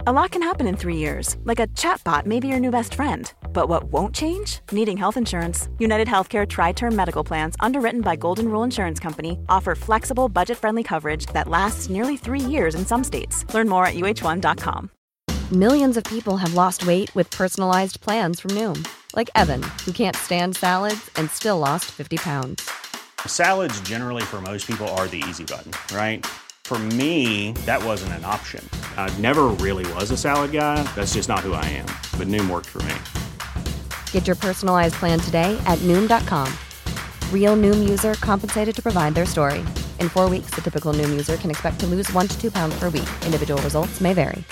A lot can happen in 3 years, like a chatbot may be your new best friend. But what won't change? Needing health insurance. United Healthcare Tri-Term Medical Plans, underwritten by Golden Rule Insurance Company, offer flexible, budget-friendly coverage that lasts nearly 3 years in some states. Learn more at uh1.com. Millions of people have lost weight with personalized plans from Noom. Like Evan, who can't stand salads and still lost 50 pounds. Salads generally for most people are the easy button, right? For me, that wasn't an option. I never really was a salad guy. That's just not who I am. But Noom worked for me. Get your personalized plan today at Noom.com. Real Noom user compensated to provide their story. In 4 weeks, the typical Noom user can expect to lose 1 to 2 pounds per week. Individual results may vary.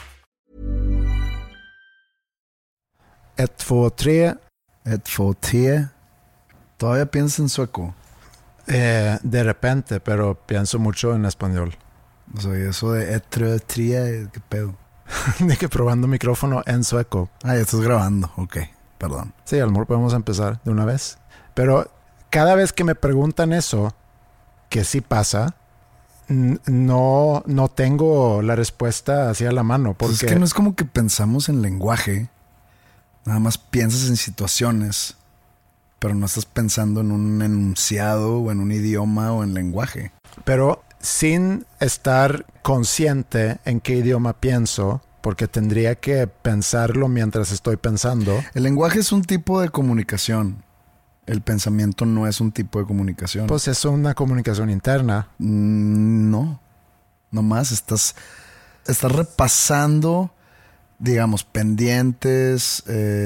1, 2, 3. 1, 2, 3. Todavía piensas en sueco. De repente, pero pienso mucho en español. O sea, eso de 1, 2, 3, ¿qué pedo? De que probando micrófono en sueco. Ah, ya estás grabando. Ok, perdón. Sí, a lo mejor podemos empezar de una vez. Pero cada vez que me preguntan eso, que sí pasa, no tengo la respuesta hacia la mano. Porque pues es que no es como que pensamos en lenguaje. Nada más piensas en situaciones, pero no estás pensando en un enunciado o en un idioma o en lenguaje. Pero sin estar consciente en qué idioma pienso, porque tendría que pensarlo mientras estoy pensando. El lenguaje es un tipo de comunicación. El pensamiento no es un tipo de comunicación. Pues es una comunicación interna. No. Nomás estás repasando, digamos, pendientes,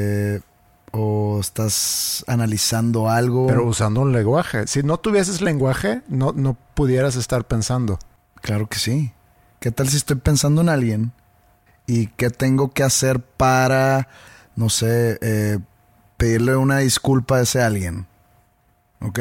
o estás analizando algo. Pero usando un lenguaje. Si no tuvieses lenguaje, no pudieras estar pensando. Claro que sí. ¿Qué tal si estoy pensando en alguien? ¿Y qué tengo que hacer para, no sé, pedirle una disculpa a ese alguien? ¿Ok?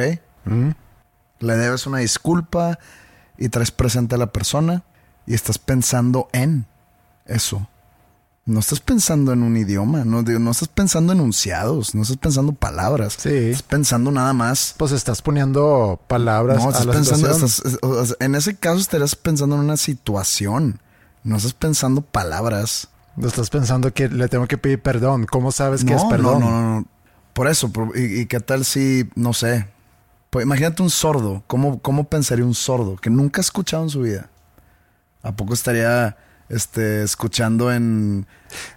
Le debes una disculpa y traes presente a la persona y estás pensando en eso. No estás pensando en un idioma, no estás pensando en enunciados, no estás pensando palabras. Sí. Estás pensando nada más. Pues estás poniendo palabras a la situación. En ese caso estarías pensando en una situación. No estás pensando palabras. No estás pensando que le tengo que pedir perdón. ¿Cómo sabes que es perdón? No. Por eso. ¿Y qué tal si, no sé? Pues imagínate un sordo. ¿Cómo pensaría un sordo que nunca ha escuchado en su vida? ¿A poco estaría escuchando en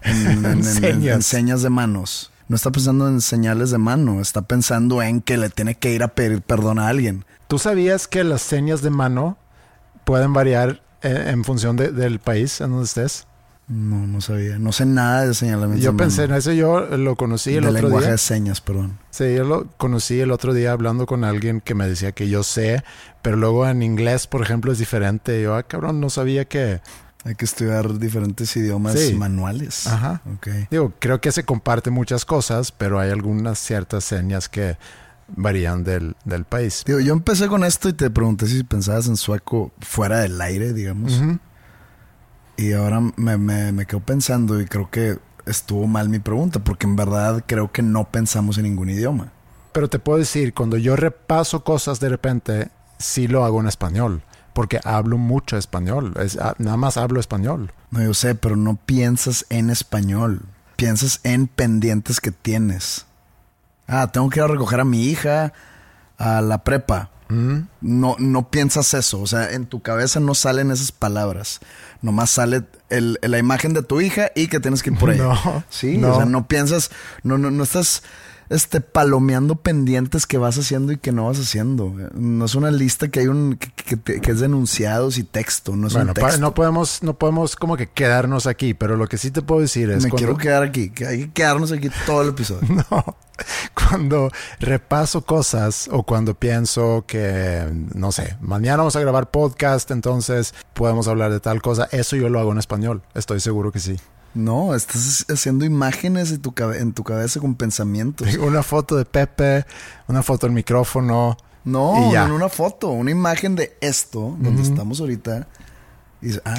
señas de manos? No está pensando en señales de mano. Está pensando en que le tiene que ir a pedir perdón a alguien. ¿Tú sabías que las señas de mano pueden variar en función del país en donde estés? No sabía. No sé nada de señalamiento. Yo pensé en eso. Yo lo conocí el otro día. De lenguaje de señas, perdón. Sí, yo lo conocí el otro día hablando con alguien que me decía que yo sé, pero luego en inglés, por ejemplo, es diferente. Yo, cabrón, no sabía que... Hay que estudiar diferentes idiomas manuales. Ajá. Okay. Digo, creo que se comparten muchas cosas, pero hay algunas ciertas señas que varían del país. Digo, yo empecé con esto y te pregunté si pensabas en sueco fuera del aire, digamos. Uh-huh. Y ahora me quedo pensando y creo que estuvo mal mi pregunta, porque en verdad creo que no pensamos en ningún idioma. Pero te puedo decir, cuando yo repaso cosas de repente, sí lo hago en español. Porque hablo mucho español. Nada más hablo español. No, yo sé, pero no piensas en español. Piensas en pendientes que tienes. Tengo que ir a recoger a mi hija a la prepa. No piensas eso. O sea, en tu cabeza no salen esas palabras. Nomás sale la imagen de tu hija y que tienes que ir por ella. No. Sí, no. O sea, no piensas... No estás... palomeando pendientes que vas haciendo y que no vas haciendo. No es una lista que hay que es de enunciados y texto. No es un texto. No podemos como que quedarnos aquí, pero lo que sí te puedo decir es... quiero quedar aquí. Que hay que quedarnos aquí todo el episodio. No. Cuando repaso cosas o cuando pienso que, no sé, mañana vamos a grabar podcast, entonces podemos hablar de tal cosa. Eso yo lo hago en español. Estoy seguro que sí. No, estás haciendo imágenes en tu cabeza con pensamientos. Una foto de Pepe, una foto del micrófono. No, en una foto, una imagen de esto, donde estamos ahorita. Y dices,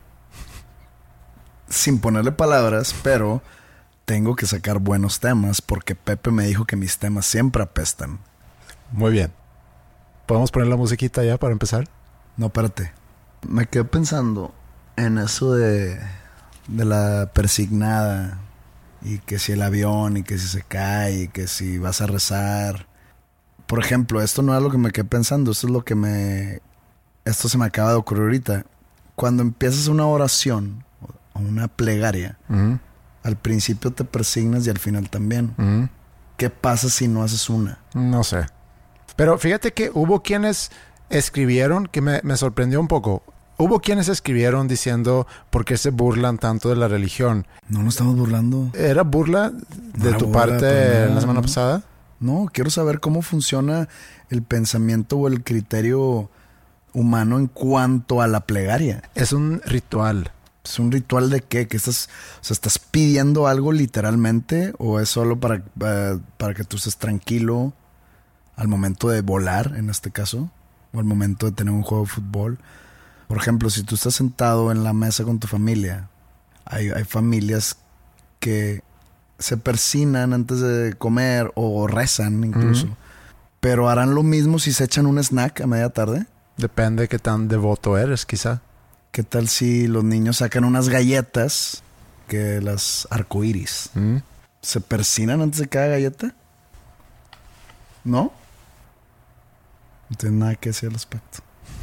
sin ponerle palabras, pero tengo que sacar buenos temas porque Pepe me dijo que mis temas siempre apestan. Muy bien. ¿Podemos poner la musiquita ya para empezar? No, espérate. Me quedé pensando en eso de de la persignada. Y que si el avión, y que si se cae, y que si vas a rezar. Por ejemplo, esto no es lo que me quedé pensando, esto se me acaba de ocurrir ahorita. Cuando empiezas una oración o una plegaria, al principio te persignas y al final también. ¿Qué pasa si no haces una? No sé. Pero fíjate que hubo quienes escribieron, que me sorprendió un poco. Hubo quienes escribieron diciendo por qué se burlan tanto de la religión. No nos estamos burlando. ¿Era burla de tu parte la semana pasada? No, quiero saber cómo funciona el pensamiento o el criterio humano en cuanto a la plegaria. Es un ritual. ¿Es un ritual de qué? ¿Que estás pidiendo algo literalmente? ¿O es solo para que tú estés tranquilo al momento de volar, en este caso? ¿O al momento de tener un juego de fútbol? Por ejemplo, si tú estás sentado en la mesa con tu familia, hay familias que se persignan antes de comer o rezan incluso. Pero harán lo mismo si se echan un snack a media tarde. Depende de qué tan devoto eres, quizá. ¿Qué tal si los niños sacan unas galletas, que las arcoíris? ¿Se persignan antes de cada galleta? ¿No? No tiene nada que decir al respecto.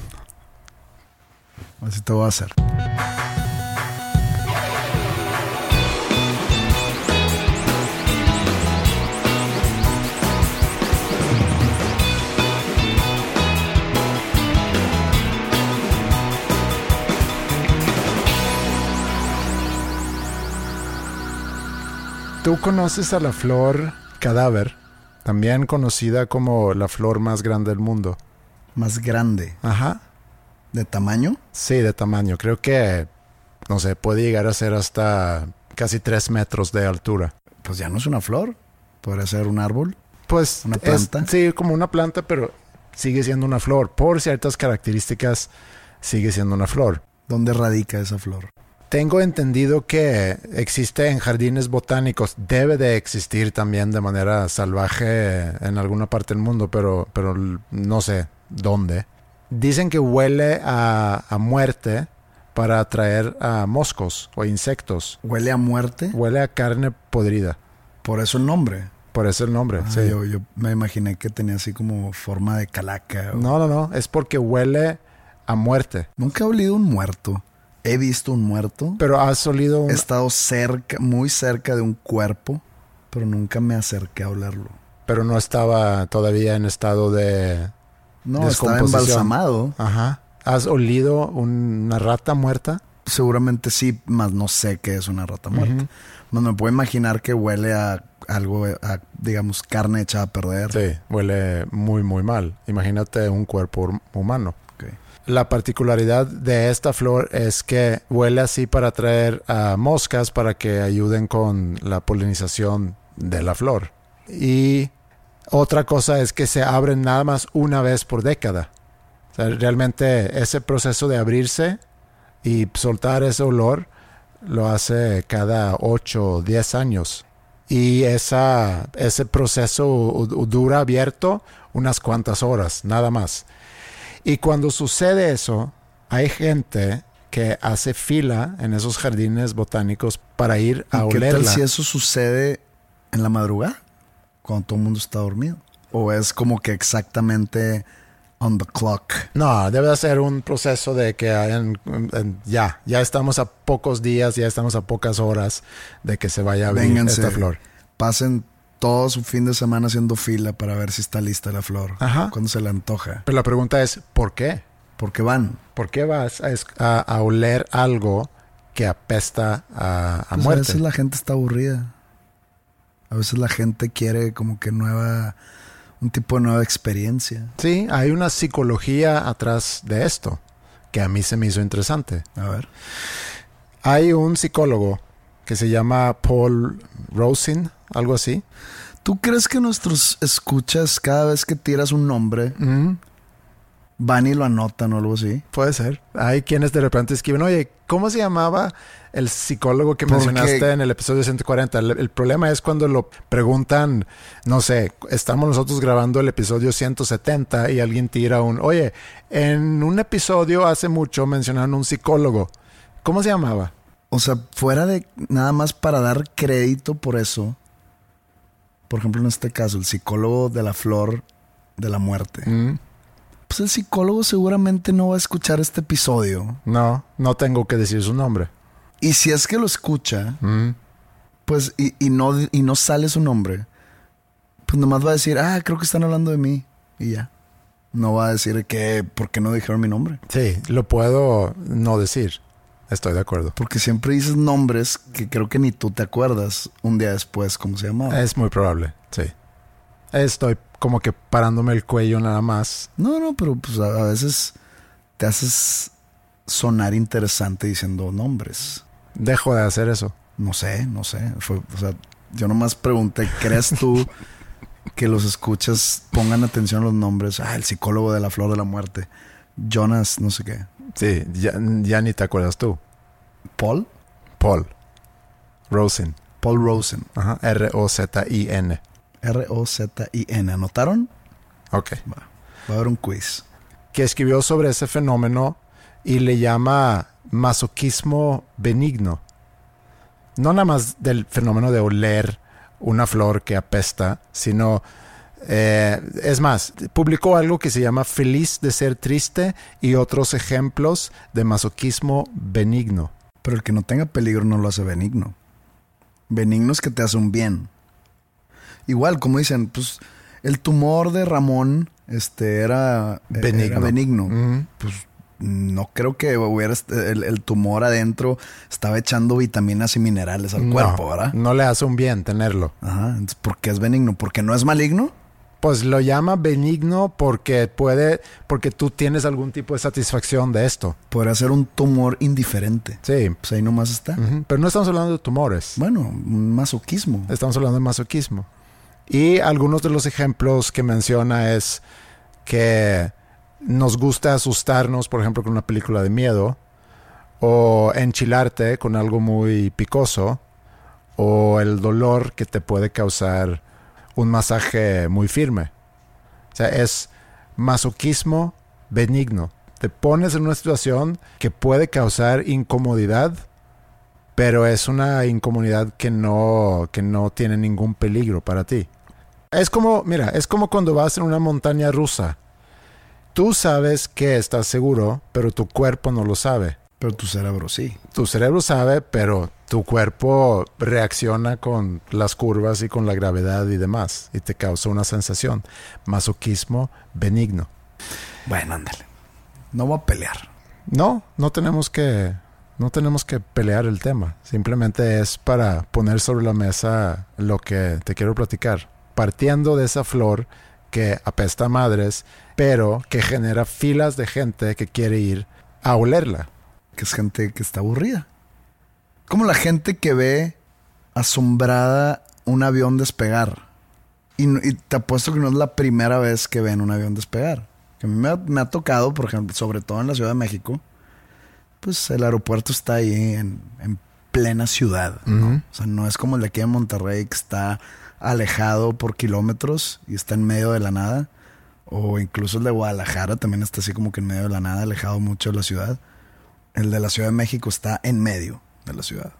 Así te voy a hacer. ¿Tú conoces a la flor cadáver? También conocida como la flor más grande del mundo. Más grande. Ajá. ¿De tamaño? Sí, de tamaño. Creo que, no sé, puede llegar a ser hasta casi 3 metros de altura. Pues ya no es una flor. Podría ser un árbol. Pues ¿Una planta? Sí, como una planta, pero sigue siendo una flor. Por ciertas características, sigue siendo una flor. ¿Dónde radica esa flor? Tengo entendido que existe en jardines botánicos. Debe de existir también de manera salvaje en alguna parte del mundo, pero no sé dónde. Dicen que huele a muerte para atraer a moscos o insectos. ¿Huele a muerte? Huele a carne podrida. Por eso el nombre. Por eso el nombre, sí. Yo me imaginé que tenía así como forma de calaca. No. Es porque huele a muerte. Nunca he olido un muerto. He visto un muerto. Pero has olido un... He estado muy cerca de un cuerpo, pero nunca me acerqué a olerlo. Pero no estaba todavía en estado de... No, estaba embalsamado. Ajá. ¿Has olido una rata muerta? Seguramente sí, más no sé qué es una rata muerta. No me puedo imaginar que huele a algo, digamos, carne hecha a perder. Sí, huele muy, muy mal. Imagínate un cuerpo humano. Okay. La particularidad de esta flor es que huele así para atraer a moscas para que ayuden con la polinización de la flor. Y otra cosa es que se abren nada más una vez por década. O sea, realmente ese proceso de abrirse y soltar ese olor lo hace cada 8 o 10 años. Y ese proceso dura abierto unas cuantas horas, nada más. Y cuando sucede eso, hay gente que hace fila en esos jardines botánicos para ir a olerla. ¿Qué tal si eso sucede en la madrugada? Cuando todo el mundo está dormido. ¿O es como que exactamente on the clock? No, debe ser un proceso de que ya estamos a pocos días, ya estamos a pocas horas de que se vaya a abrir esta flor. Pasen todo su fin de semana haciendo fila para ver si está lista la flor. Ajá. Cuando se le antoja. Pero la pregunta es, ¿por qué? ¿Por qué van? ¿Por qué vas a oler algo que apesta a Pues muerte? A veces la gente está aburrida. A veces la gente quiere como que un tipo de nueva experiencia. Sí, hay una psicología atrás de esto que a mí se me hizo interesante. A ver. Hay un psicólogo que se llama Paul Rosen, algo así. ¿Tú crees que nuestros escuchas cada vez que tiras un nombre van y lo anotan o algo así? Puede ser. Hay quienes de repente escriben, oye, ¿cómo se llamaba el psicólogo que mencionaste en el episodio 140? El problema es cuando lo preguntan, no sé, estamos nosotros grabando el episodio 170 y alguien tira en un episodio hace mucho mencionaron un psicólogo. ¿Cómo se llamaba? O sea, fuera de nada más para dar crédito por eso. Por ejemplo, en este caso, el psicólogo de la flor de la muerte. Pues el psicólogo seguramente no va a escuchar este episodio. No tengo que decir su nombre. Y si es que lo escucha, pues, y no sale su nombre, pues nomás va a decir, creo que están hablando de mí. Y ya. No va a decir ¿por qué no dijeron mi nombre? Sí, lo puedo no decir. Estoy de acuerdo. Porque siempre dices nombres que creo que ni tú te acuerdas un día después cómo se llamaba. Es muy probable, sí. Estoy como que parándome el cuello nada más. No, pero pues a veces te haces sonar interesante diciendo nombres. Dejo de hacer eso. No sé. Yo nomás pregunté, ¿crees tú que los escuchas pongan atención a los nombres? El psicólogo de la flor de la muerte. Jonas, no sé qué. Sí, ya ni te acuerdas tú. ¿Paul? Paul Rosen. Paul Rosen. Ajá, R-O-Z-I-N. R-O-Z-I-N. ¿Anotaron? Ok. Va a haber un quiz. Que escribió sobre ese fenómeno y le llama masoquismo benigno. No nada más del fenómeno de oler una flor que apesta, sino... es más, publicó algo que se llama Feliz de ser triste y otros ejemplos de masoquismo benigno. Pero el que no tenga peligro no lo hace benigno. Benigno es que te hace un bien. Igual, como dicen, pues el tumor de Ramón era benigno. Pues no creo que hubiera el tumor adentro estaba echando vitaminas y minerales al cuerpo, ¿verdad? No le hace un bien tenerlo. Ajá, entonces ¿por qué es benigno? ¿Porque no es maligno? Pues lo llama benigno porque tú tienes algún tipo de satisfacción de esto. Podría ser un tumor indiferente. Sí. Pues ahí nomás está. Pero no estamos hablando de tumores. Bueno, un masoquismo. Estamos hablando de masoquismo. Y algunos de los ejemplos que menciona es que nos gusta asustarnos, por ejemplo, con una película de miedo, o enchilarte con algo muy picoso, o el dolor que te puede causar un masaje muy firme. O sea, es masoquismo benigno. Te pones en una situación que puede causar incomodidad, pero es una incomodidad que no tiene ningún peligro para ti. Es como cuando vas en una montaña rusa. Tú sabes que estás seguro, pero tu cuerpo no lo sabe. Pero tu cerebro sí. Tu cerebro sabe, pero tu cuerpo reacciona con las curvas y con la gravedad y demás. Y te causa una sensación. Masoquismo benigno. Bueno, ándale. No voy a pelear. No tenemos que pelear el tema. Simplemente es para poner sobre la mesa lo que te quiero platicar. Partiendo de esa flor que apesta a madres, pero que genera filas de gente que quiere ir a olerla. Que es gente que está aburrida. Como la gente que ve asombrada un avión despegar. Y te apuesto que no es la primera vez que ven un avión despegar. Que a mí me ha tocado, por ejemplo, sobre todo en la Ciudad de México, pues el aeropuerto está ahí en plena ciudad, ¿no? O sea, no es como el de aquí en Monterrey, que está alejado por kilómetros y está en medio de la nada. O incluso el de Guadalajara también está así como que en medio de la nada, alejado mucho de la ciudad. El de la Ciudad de México está en medio de la ciudad.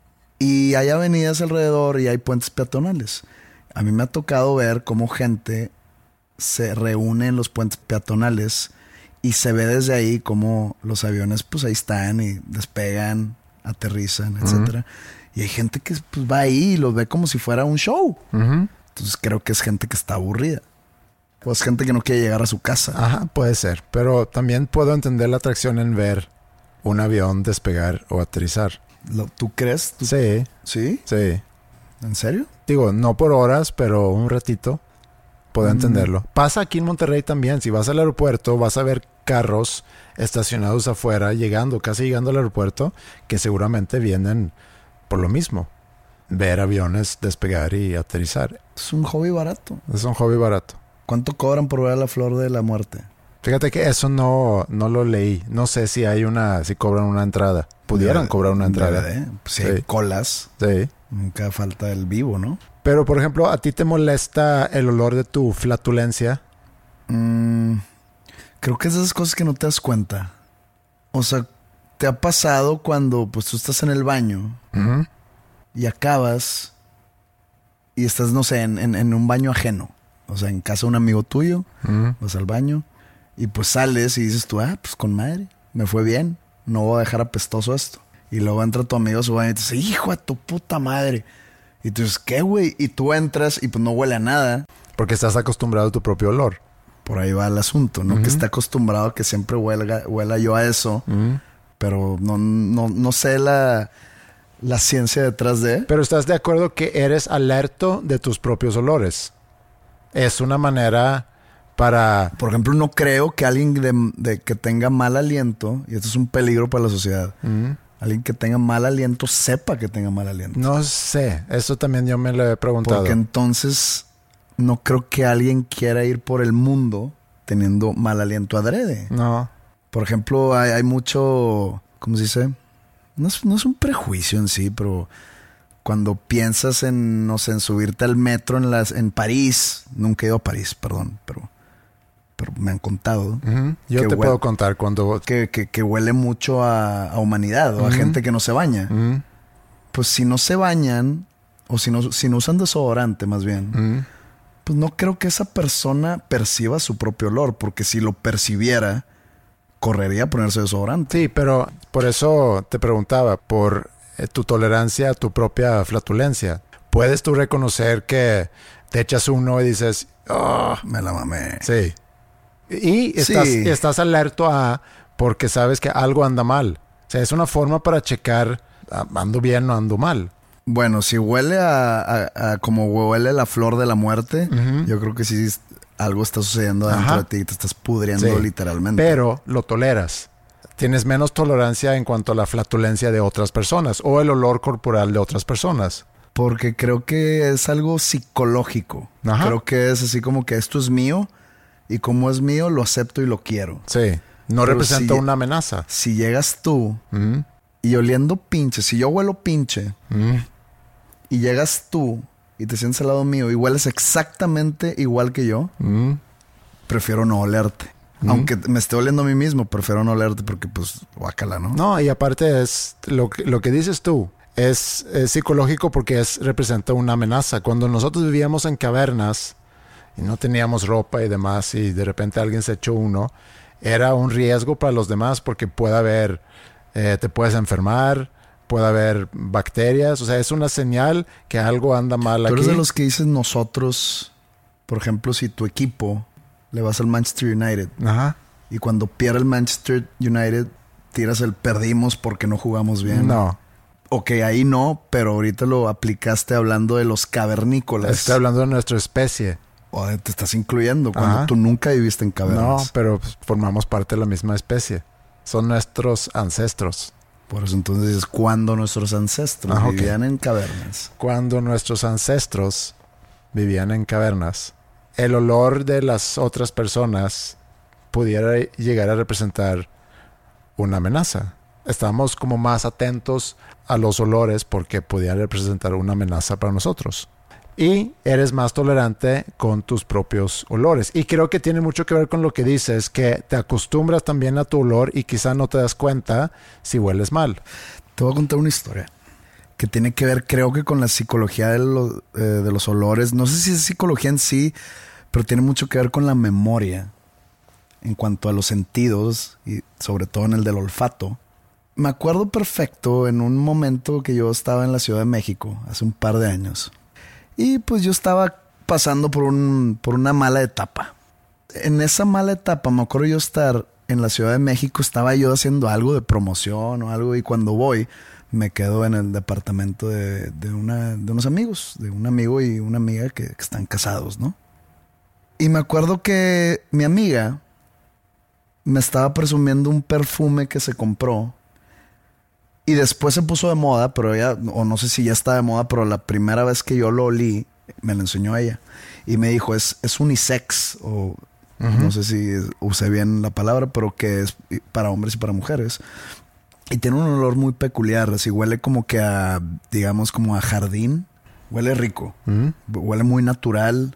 Y hay avenidas alrededor y hay puentes peatonales. A mí me ha tocado ver cómo gente se reúne en los puentes peatonales y se ve desde ahí cómo los aviones pues ahí están y despegan, aterrizan, etcétera. Y hay gente que pues va ahí y los ve como si fuera un show. Entonces creo que es gente que está aburrida. O es gente que no quiere llegar a su casa. Ajá, puede ser. Pero también puedo entender la atracción en ver un avión despegar o aterrizar. ¿Tú crees? Sí. ¿Sí? Sí. ¿En serio? Digo, no por horas, pero un ratito. Puedo entenderlo. Pasa aquí en Monterrey también. Si vas al aeropuerto, vas a ver carros estacionados afuera, casi llegando al aeropuerto, que seguramente vienen por lo mismo. Ver aviones despegar y aterrizar. Es un hobby barato. Es un hobby barato. ¿Cuánto cobran por ver a la flor de la muerte? Fíjate que eso no lo leí. No sé si cobran una entrada. Pudieran cobrar una entrada. Sí, hay colas. Sí. Nunca falta el vivo, ¿no? Pero, por ejemplo, ¿a ti te molesta el olor de tu flatulencia? Creo que es esas cosas que no te das cuenta. O sea, ¿Te ha pasado cuando pues tú estás en el baño y acabas y estás, no sé, en un baño ajeno? O sea, en casa de un amigo tuyo, vas al baño y pues sales y dices tú, pues con madre, me fue bien, no voy a dejar apestoso esto. Y luego entra tu amigo a su baño y te dice, hijo de tu puta madre. Y tú dices, ¿qué, güey? Y tú entras y pues no huele a nada. Porque estás acostumbrado a tu propio olor. Por ahí va el asunto, ¿no? Que está acostumbrado a que siempre huela yo a eso. Pero no sé la ciencia detrás de... Pero ¿estás de acuerdo que eres alerto de tus propios olores? Es una manera para... Por ejemplo, no creo que alguien que tenga mal aliento, y esto es un peligro para la sociedad, alguien que tenga mal aliento sepa que tenga mal aliento. No sé, eso también yo me lo he preguntado. Porque entonces no creo que alguien quiera ir por el mundo teniendo mal aliento adrede. No. Por ejemplo, hay mucho, ¿cómo se dice? No es un prejuicio en sí, pero... Cuando piensas en, no sé, en subirte al metro en París, nunca he ido a París, perdón, pero me han contado. Yo te puedo contar cuando... Que huele mucho a humanidad o a gente que no se baña. Pues si no se bañan, o si no usan desodorante más bien, pues no creo que esa persona perciba su propio olor, porque si lo percibiera, correría a ponerse desodorante. Sí, pero por eso te preguntaba, por... tu tolerancia a tu propia flatulencia. ¿Puedes tú reconocer que te echas uno y dices, me la mamé? Sí. Y estás alerto porque sabes que algo anda mal. O sea, es una forma para checar, ando bien o ando mal. Bueno, si huele a como huele la flor de la muerte, yo creo que sí algo está sucediendo dentro de ti y te estás pudriendo literalmente. Pero lo toleras. Tienes menos tolerancia en cuanto a la flatulencia de otras personas o el olor corporal de otras personas. Porque creo que es algo psicológico. Creo que es así como que esto es mío y como es mío lo acepto y lo quiero. Sí, no pero representa una amenaza. Si llegas tú y oliendo pinche, si yo huelo pinche y llegas tú y te sientes al lado mío y hueles exactamente igual que yo, prefiero no olerte. Aunque me esté oliendo a mí mismo, prefiero no olerte porque, pues, guácala, ¿no? No, y aparte es lo que dices tú. Es psicológico porque representa una amenaza. Cuando nosotros vivíamos en cavernas y no teníamos ropa y demás y de repente alguien se echó uno, era un riesgo para los demás porque puede haber, te puedes enfermar, puede haber bacterias. O sea, es una señal que algo anda mal aquí. Tú eres de los que dices nosotros, por ejemplo, si tu equipo... le vas al Manchester United. Y cuando pierde el Manchester United, tiras el perdimos porque no jugamos bien. No. Ok, ahí no, pero ahorita lo aplicaste hablando de los cavernícolas. Estoy hablando de nuestra especie. O te estás incluyendo cuando tú nunca viviste en cavernas. No, pero formamos parte de la misma especie. Son nuestros ancestros. Por eso entonces dices, ¿cuándo nuestros ancestros vivían en cavernas? Cuando nuestros ancestros vivían en cavernas, el olor de las otras personas pudiera llegar a representar una amenaza. Estamos como más atentos a los olores porque pudieran representar una amenaza para nosotros. Y eres más tolerante con tus propios olores. Y creo que tiene mucho que ver con lo que dices, que te acostumbras también a tu olor y quizá no te das cuenta si hueles mal. Te voy a contar una historia que tiene que ver, creo que con la psicología de los olores. No sé si es psicología en sí, pero tiene mucho que ver con la memoria en cuanto a los sentidos y sobre todo en el del olfato. Me acuerdo perfecto en un momento que yo estaba en la Ciudad de México hace un par de años. Y pues yo estaba pasando por una mala etapa. En esa mala etapa me acuerdo yo estar en la Ciudad de México. Estaba yo haciendo algo de promoción o algo. Y cuando voy me quedo en el departamento de unos amigos. De un amigo y una amiga que están casados, ¿no? Y me acuerdo que mi amiga me estaba presumiendo un perfume que se compró. Y después se puso de moda, pero ella, o no sé si ya está de moda, pero la primera vez que yo lo olí, me lo enseñó ella. Y me dijo, es unisex, o no sé si usé bien la palabra, pero que es para hombres y para mujeres. Y tiene un olor muy peculiar, así huele como que a, digamos, como a jardín. Huele rico. Huele muy natural,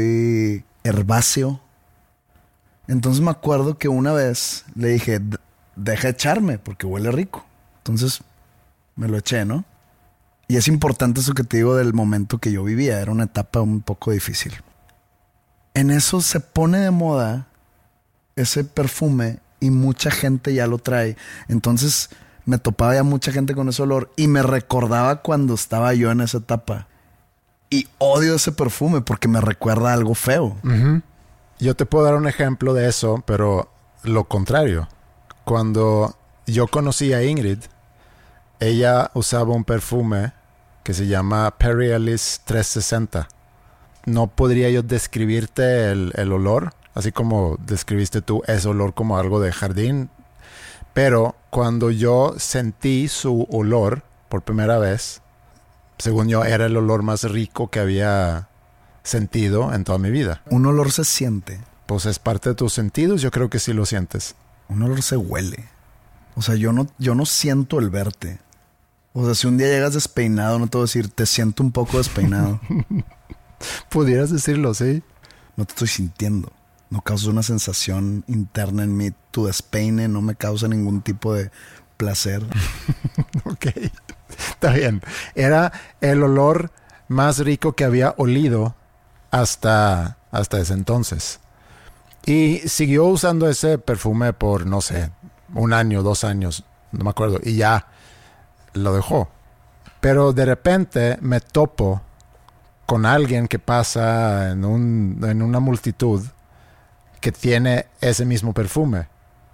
muy herbáceo. Entonces me acuerdo que una vez le dije, deja de echarme porque huele rico. Entonces me lo eché, ¿no? Y es importante eso que te digo del momento que yo vivía. Era una etapa un poco difícil. En eso se pone de moda ese perfume y mucha gente ya lo trae. Entonces me topaba ya mucha gente con ese olor y me recordaba cuando estaba yo en esa etapa. Y odio ese perfume porque me recuerda a algo feo. Uh-huh. Yo te puedo dar un ejemplo de eso, pero lo contrario. Cuando yo conocí a Ingrid, ella usaba un perfume que se llama Perry Ellis 360. No podría yo describirte el olor, así como describiste tú ese olor como algo de jardín. Pero cuando yo sentí su olor por primera vez, según yo, era el olor más rico que había sentido en toda mi vida. Un olor se siente. Pues es parte de tus sentidos, yo creo que sí lo sientes. Un olor se huele. O sea, yo no siento el verte. O sea, si un día llegas despeinado, no te voy a decir, te siento un poco despeinado. Pudieras decirlo, sí. No te estoy sintiendo. No causa una sensación interna en mí. Tu despeine no me causa ningún tipo de placer. Ok, está bien. Era el olor más rico que había olido hasta ese entonces. Y siguió usando ese perfume por, no sé, 1 año, 2 años, no me acuerdo. Y ya lo dejó. Pero de repente me topo con alguien que pasa en una multitud que tiene ese mismo perfume.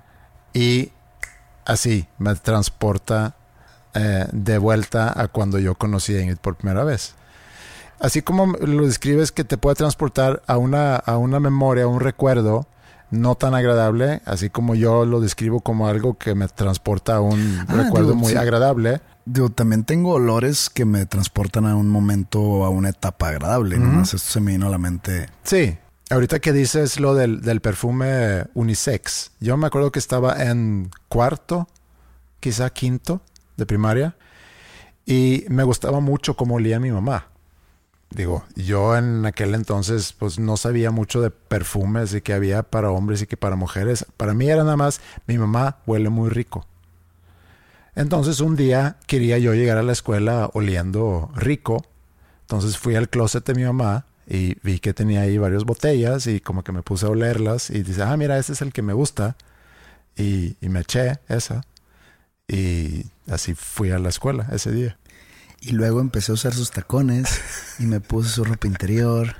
Y así me transporta de vuelta a cuando yo conocí a Ingrid por primera vez. Así como lo describes que te puede transportar a una memoria, a un recuerdo no tan agradable, así como yo lo describo como algo que me transporta a un recuerdo muy agradable. Yo también tengo olores que me transportan a un momento o a una etapa agradable. Uh-huh. Nomás esto se me vino a la mente. Sí. Ahorita que dices lo del perfume unisex, yo me acuerdo que estaba en 4º, quizá 5º de primaria, y me gustaba mucho cómo olía mi mamá. Digo, yo en aquel entonces pues no sabía mucho de perfumes y que había para hombres y que para mujeres. Para mí era nada más, mi mamá huele muy rico. Entonces un día quería yo llegar a la escuela oliendo rico. Entonces fui al closet de mi mamá y vi que tenía ahí varias botellas y como que me puse a olerlas y dice, mira, ese es el que me gusta. Y me eché esa. Y así fui a la escuela ese día. Y luego empecé a usar sus tacones y me puse su ropa interior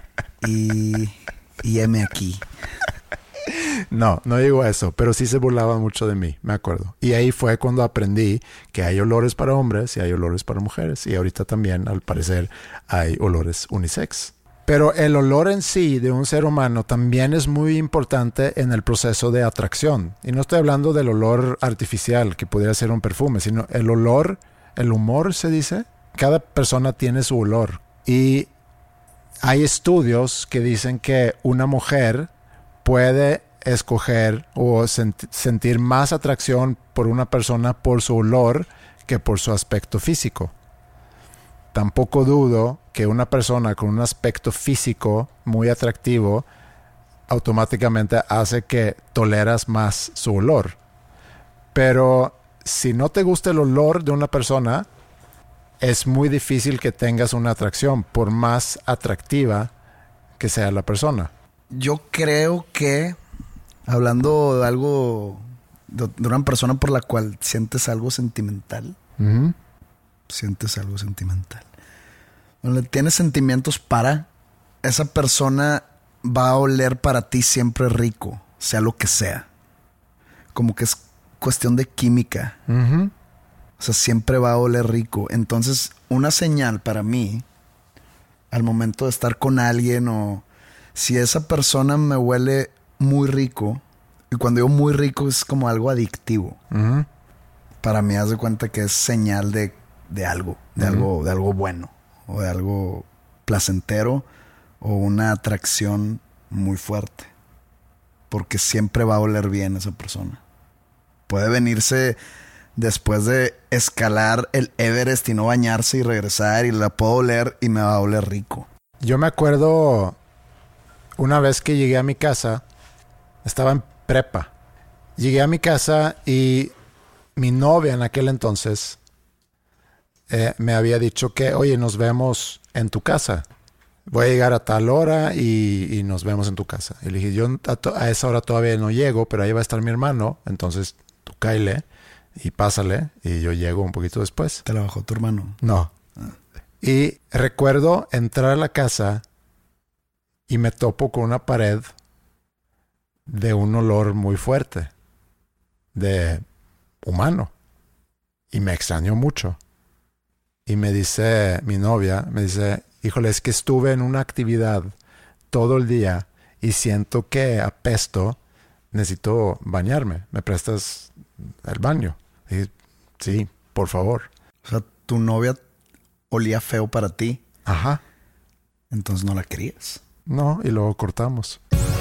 y heme aquí. No llegó a eso, pero sí se burlaban mucho de mí, me acuerdo. Y ahí fue cuando aprendí que hay olores para hombres y hay olores para mujeres. Y ahorita también, al parecer, hay olores unisex. Pero el olor en sí de un ser humano también es muy importante en el proceso de atracción. Y no estoy hablando del olor artificial, que pudiera ser un perfume, sino el olor, el humor se dice. Cada persona tiene su olor. Y hay estudios que dicen que una mujer puede escoger o sentir más atracción por una persona por su olor que por su aspecto físico. Tampoco dudo que una persona con un aspecto físico muy atractivo automáticamente hace que toleras más su olor. Pero si no te gusta el olor de una persona, es muy difícil que tengas una atracción, por más atractiva que sea la persona. Yo creo que, hablando de algo, de una persona por la cual sientes algo sentimental, Uh-huh. sientes algo sentimental. Cuando tienes sentimientos para, esa persona va a oler para ti siempre rico, sea lo que sea. Como que es cuestión de química. Uh-huh. O sea, siempre va a oler rico. Entonces, una señal para mí, al momento de estar con alguien o si esa persona me huele muy rico, y cuando digo muy rico es como algo adictivo. Uh-huh. Para mí, haz de cuenta que es señal de algo, de algo bueno, o de algo placentero, o una atracción muy fuerte. Porque siempre va a oler bien esa persona. Puede venirse después de escalar el Everest y no bañarse y regresar y la puedo oler y me va a oler rico. Yo me acuerdo una vez que llegué a mi casa, estaba en prepa Llegué a mi casa y mi novia en aquel entonces me había dicho que, oye, nos vemos en tu casa. Voy a llegar a tal hora y nos vemos en tu casa. Y le dije, yo a esa hora todavía no llego, pero ahí va a estar mi hermano. Entonces tú cáele y pásale y yo llego un poquito después. ¿Te la bajó tu hermano? No. Y recuerdo entrar a la casa y me topo con una pared de un olor muy fuerte, de humano. Y me extrañó mucho. Y me dice mi novia, híjole, es que estuve en una actividad todo el día y siento que apesto, necesito bañarme. ¿Me prestas el baño? Y, sí, por favor. O sea, tu novia olía feo para ti. Ajá. Entonces no la querías. No, y luego cortamos.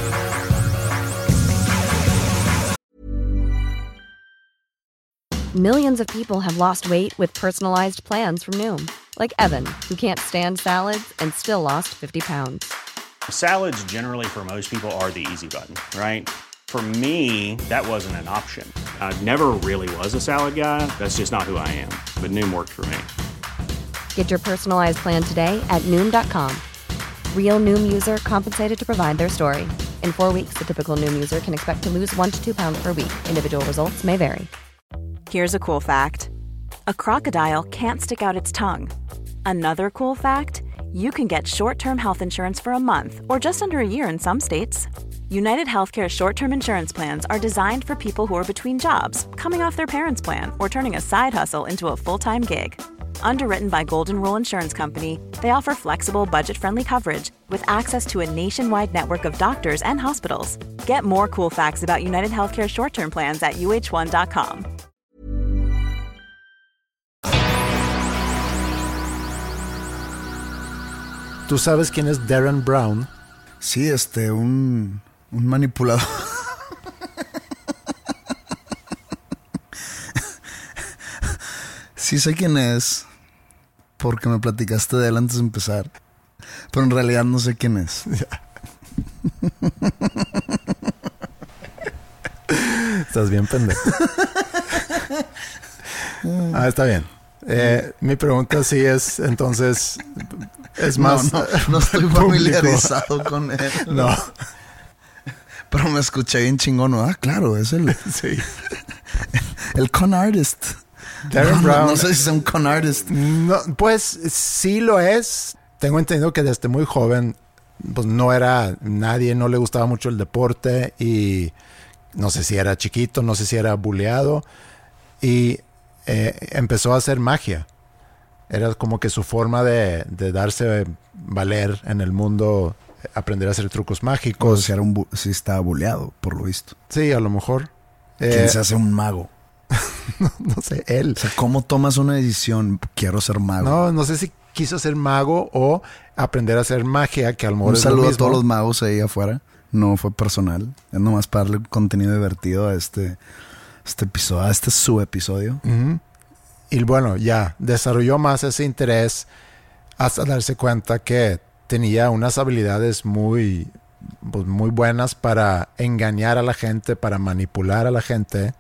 Millions of people have lost weight with personalized plans from Noom. Like Evan, who can't stand salads and still lost 50 pounds. Salads generally for most people are the easy button, right? For me, that wasn't an option. I never really was a salad guy. That's just not who I am. But Noom worked for me. Get your personalized plan today at Noom.com. Real Noom user compensated to provide their story. In 4 weeks, the typical Noom user can expect to lose 1 to 2 pounds per week. Individual results may vary. Here's a cool fact. A crocodile can't stick out its tongue. Another cool fact, you can get short-term health insurance for a month or just under a year in some states. United Healthcare short-term insurance plans are designed for people who are between jobs, coming off their parents' plan, or turning a side hustle into a full-time gig. Underwritten by Golden Rule Insurance Company, they offer flexible, budget-friendly coverage with access to a nationwide network of doctors and hospitals. Get more cool facts about United Healthcare short-term plans at uh1.com. ¿Tú sabes quién es Darren Brown? Sí, un manipulador. Sí sé quién es, porque me platicaste de él antes de empezar. Pero en realidad no sé quién es. Estás bien pendejo. Está bien. Mi pregunta sí es, entonces, es más... No estoy familiarizado con él. No. Pero me escuché bien chingón, ¿no? Ah, claro, es el... Sí. El con artist. Darren Brown. No sé si es un con artist. No, pues sí lo es. Tengo entendido que desde muy joven, pues no era nadie, no le gustaba mucho el deporte y no sé si era chiquito, no sé si era buleado y empezó a hacer magia. Era como que su forma de darse valer en el mundo, aprender a hacer trucos mágicos. O si estaba buleado, por lo visto. Sí, a lo mejor. ¿Quién se hace un mago? No sé, él. O sea, ¿cómo tomas una decisión? Quiero ser mago. No sé si quiso ser mago o aprender a hacer magia, que a lo mejor un es saludo lo a mismo. todos los magos ahí afuera. No fue personal. Es nomás para darle contenido divertido a este episodio, a este subepisodio. Uh-huh. Y bueno, ya desarrolló más ese interés hasta darse cuenta que tenía unas habilidades muy buenas para engañar a la gente, para manipular a la gente.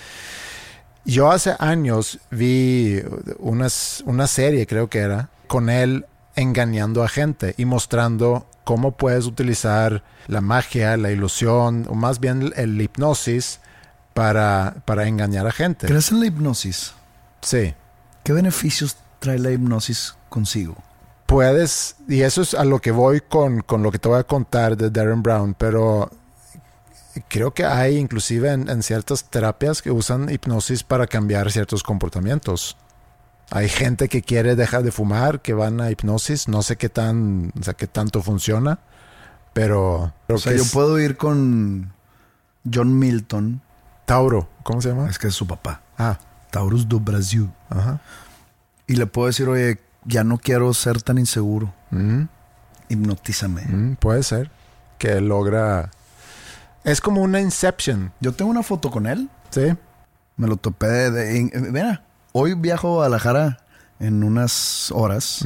Yo hace años vi una serie, creo que era, con él engañando a gente y mostrando cómo puedes utilizar la magia, la ilusión, o más bien el hipnosis para engañar a gente. ¿Crees en la hipnosis? Sí. ¿Qué beneficios trae la hipnosis consigo? Puedes, y eso es a lo que voy con lo que te voy a contar de Darren Brown, pero creo que hay inclusive en ciertas terapias que usan hipnosis para cambiar ciertos comportamientos. Hay gente que quiere dejar de fumar, que van a hipnosis, no sé qué tanto funciona, pero o sea, yo puedo ir con John Milton. Tauro, ¿cómo se llama? Es que es su papá. Ah. Taurus do Brasil. Ajá. Y le puedo decir, oye, ya no quiero ser tan inseguro. Mm. Hipnotízame. Puede ser que logra... Es como una Inception. Yo tengo una foto con él. Sí. Me lo topé mira, hoy viajo a Guadalajara en unas horas.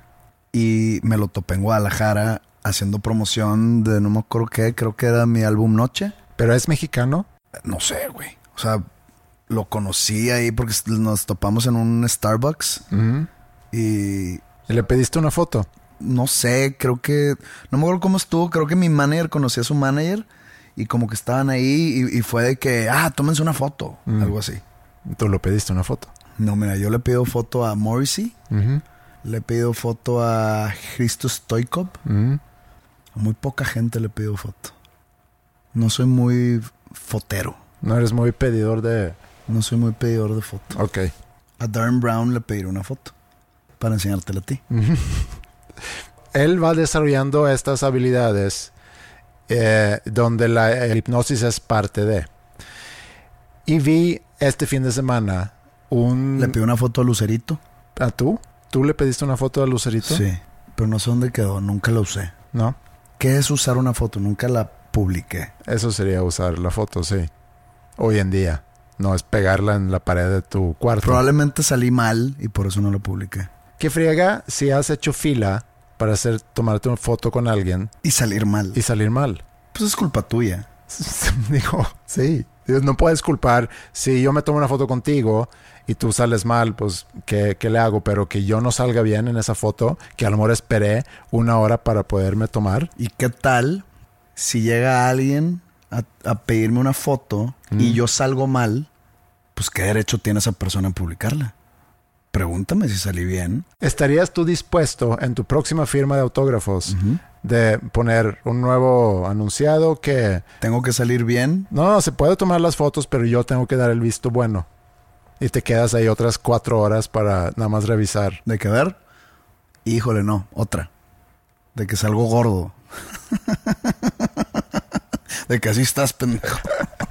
Y me lo topé en Guadalajara haciendo promoción de no me acuerdo qué. Creo que era mi álbum Noche. ¿Pero es mexicano? No sé, güey. O sea, lo conocí ahí porque nos topamos en un Starbucks. Y ¿Le pediste una foto? no sé, creo que... No me acuerdo cómo estuvo. Creo que mi manager conocía a su manager. Y como que estaban ahí y fue de que... tómense una foto. Algo así. ¿Tú le pediste una foto? No, mira, yo le pido foto a Morrissey. Le pido foto a Hristo Stoichkov. A muy poca gente le pido foto. No soy muy fotero. No eres muy pedidor de... No soy muy pedidor de foto. Ok. A Darren Brown le pediré una foto para enseñártela a ti. Él va desarrollando estas habilidades donde la hipnosis es parte de. Y vi este fin de semana Le pido una foto a Lucerito. ¿A tú? ¿Tú le pediste una foto a Lucerito? Sí, pero no sé dónde quedó. Nunca la usé. ¿No? ¿Qué es usar una foto? Nunca la publiqué. Eso sería usar la foto, sí. Hoy en día. No es pegarla en la pared de tu cuarto. Probablemente salí mal y por eso no la publiqué. ¿Qué friega si has hecho fila para tomarte una foto con alguien Y salir mal. y salir mal? Pues es culpa tuya. Digo, sí. No puedes culpar. Si yo me tomo una foto contigo y tú sales mal, pues, ¿qué le hago? Pero que yo no salga bien en esa foto, que a lo mejor esperé 1 hora para poderme tomar. ¿Y qué tal si llega alguien a pedirme una foto y yo salgo mal? Pues ¿qué derecho tiene esa persona en publicarla? Pregúntame si salí bien. ¿Estarías tú dispuesto en tu próxima firma de autógrafos de poner un nuevo anunciado que... ¿Tengo que salir bien? No, se puede tomar las fotos, pero yo tengo que dar el visto bueno. Y te quedas ahí otras 4 horas para nada más revisar. ¿De qué ver? Híjole, no. Otra. De que salgo gordo. De que así estás, pendejo.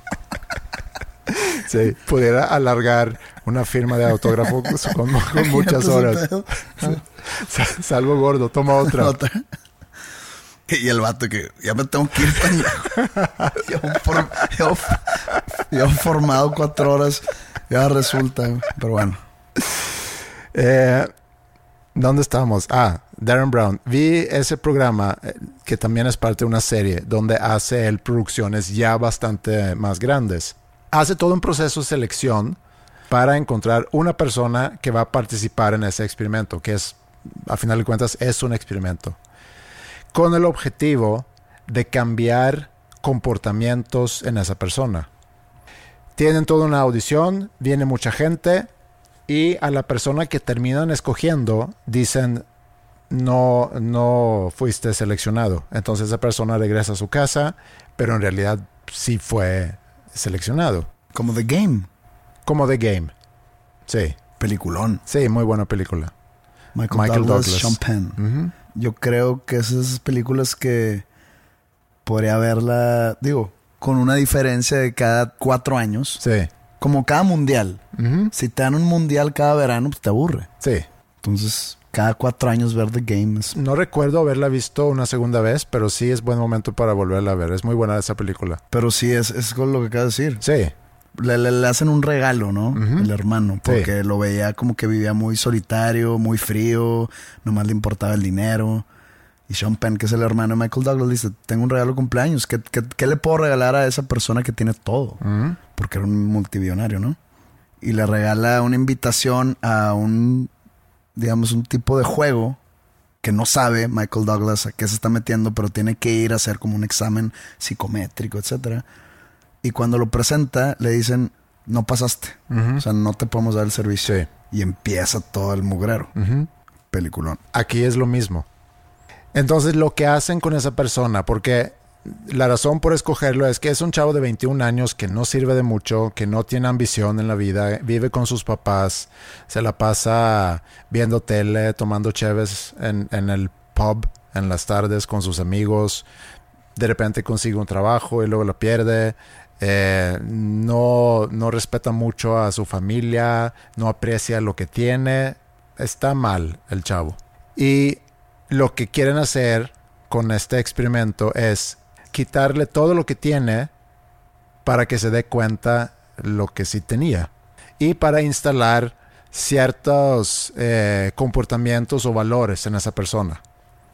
Sí, pudiera alargar una firma de autógrafo con muchas horas. Salvo gordo, toma otra. Y el vato que ya me tengo que ir, pendejo. Yo formado 4 horas. Ya resulta, pero bueno. ¿Dónde estamos? Darren Brown. Vi ese programa que también es parte de una serie donde hace él producciones ya bastante más grandes. Hace todo un proceso de selección para encontrar una persona que va a participar en ese experimento, que es, a final de cuentas, es un experimento. Con el objetivo de cambiar comportamientos en esa persona. Tienen toda una audición, viene mucha gente y a la persona que terminan escogiendo dicen no fuiste seleccionado. Entonces esa persona regresa a su casa, pero en realidad sí fue seleccionado. Como The Game. Como The Game. Sí. Peliculón. Sí, muy buena película. Michael Douglas. Sean Penn. Yo creo que esas películas que podría verla, digo, con una diferencia de cada 4 años. Sí. Como cada mundial. Si te dan un mundial cada verano, pues te aburre. Sí. Entonces, cada 4 años ver The Game es... No recuerdo haberla visto una segunda vez, pero sí es buen momento para volverla a ver. Es muy buena esa película. Pero sí, es con lo que acabas de decir. Sí. Le hacen un regalo, ¿no? El hermano. Porque lo veía como que vivía muy solitario, muy frío. Nomás le importaba el dinero. Y Sean Penn, que es el hermano de Michael Douglas, dice, tengo un regalo de cumpleaños. ¿Qué le puedo regalar a esa persona que tiene todo? Porque era un multimillonario, ¿no? Y le regala una invitación a un tipo de juego que no sabe Michael Douglas a qué se está metiendo, pero tiene que ir a hacer como un examen psicométrico, etcétera. Y cuando lo presenta, le dicen, no pasaste. O sea, no te podemos dar el servicio. Sí. Y empieza todo el mugrero. Peliculón. Aquí es lo mismo. Entonces, lo que hacen con esa persona, porque la razón por escogerlo es que es un chavo de 21 años que no sirve de mucho, que no tiene ambición en la vida, vive con sus papás, se la pasa viendo tele, tomando cheves en el pub en las tardes con sus amigos, de repente consigue un trabajo y luego lo pierde, no respeta mucho a su familia, no aprecia lo que tiene, está mal el chavo. Y lo que quieren hacer con este experimento es quitarle todo lo que tiene para que se dé cuenta lo que sí tenía y para instalar ciertos comportamientos o valores en esa persona.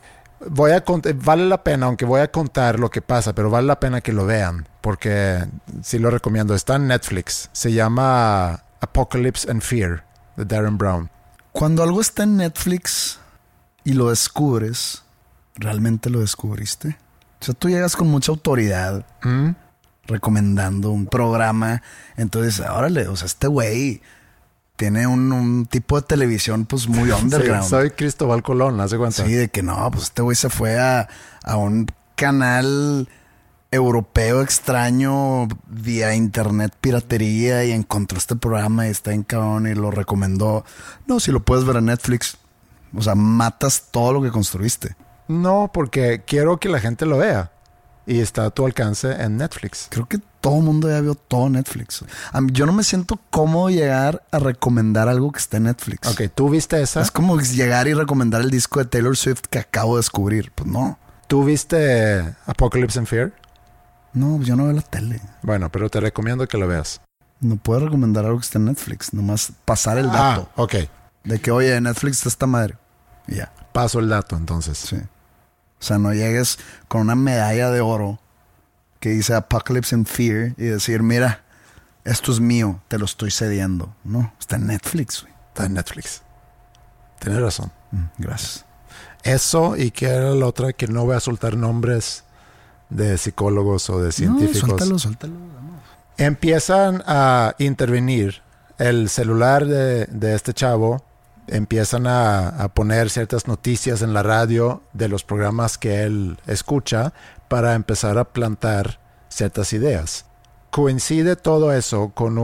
vale la pena, aunque voy a contar lo que pasa, pero vale la pena que lo vean, porque sí lo recomiendo. Está en Netflix. Se llama Apocalypse and Fear, de Darren Brown. Cuando algo está en Netflix y lo descubres, ¿realmente lo descubriste? O sea, tú llegas con mucha autoridad recomendando un programa. Entonces, órale, o sea, este güey tiene un tipo de televisión pues muy underground. Sí, soy Cristóbal Colón, ¿hace cuánto? Sí, de que no, pues este güey se fue a un canal europeo extraño vía internet piratería y encontró este programa y está en cabrón y lo recomendó. No, si lo puedes ver en Netflix, o sea, matas todo lo que construiste. No, porque quiero que la gente lo vea. Y está a tu alcance en Netflix. Creo que todo el mundo ya vio todo Netflix. Yo no me siento cómodo llegar a recomendar algo que está en Netflix. Ok, ¿tú viste esa? Es como llegar y recomendar el disco de Taylor Swift que acabo de descubrir. Pues no. ¿Tú viste Apocalypse and Fear? No, yo no veo la tele. Bueno, pero te recomiendo que lo veas. No puedo recomendar algo que está en Netflix. Nomás pasar el dato. Ok. De que, oye, en Netflix está esta madre. Y ya. Paso el dato, entonces. Sí. O sea, no llegues con una medalla de oro que dice Apocalypse and Fear y decir, mira, esto es mío, te lo estoy cediendo. No, está en Netflix, güey. Está en Netflix. Tienes razón. Gracias. Eso, y que era la otra, que no voy a soltar nombres de psicólogos o de científicos. No, suéltalo. Vamos. Empiezan a intervenir el celular de este chavo. Empiezan a poner ciertas noticias en la radio de los programas que él escucha para empezar a plantar ciertas ideas. Coincide todo eso con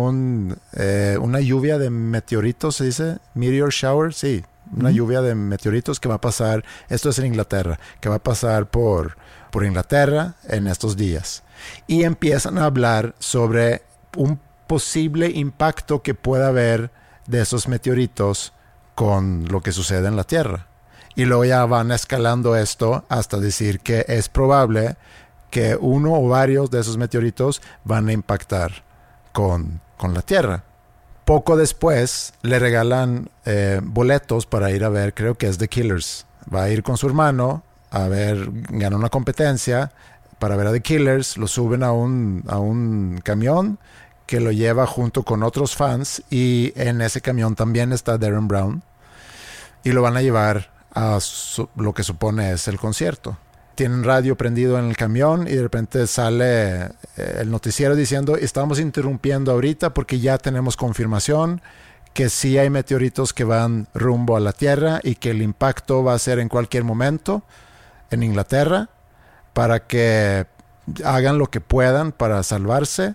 una lluvia de meteoritos, ¿se dice? Meteor shower, sí. Una lluvia de meteoritos que va a pasar, esto es en Inglaterra, que va a pasar por Inglaterra en estos días. Y empiezan a hablar sobre un posible impacto que pueda haber de esos meteoritos con lo que sucede en la Tierra. Y luego ya van escalando esto hasta decir que es probable que uno o varios de esos meteoritos van a impactar con la Tierra. Poco después le regalan boletos para ir a ver, creo que es The Killers. Va a ir con su hermano a ver, gana una competencia para ver a The Killers, lo suben a un camión que lo lleva junto con otros fans, y en ese camión también está Darren Brown, y lo van a llevar a lo que supone es el concierto. Tienen radio prendido en el camión y de repente sale el noticiero diciendo: estamos interrumpiendo ahorita porque ya tenemos confirmación que sí hay meteoritos que van rumbo a la Tierra y que el impacto va a ser en cualquier momento en Inglaterra, para que hagan lo que puedan para salvarse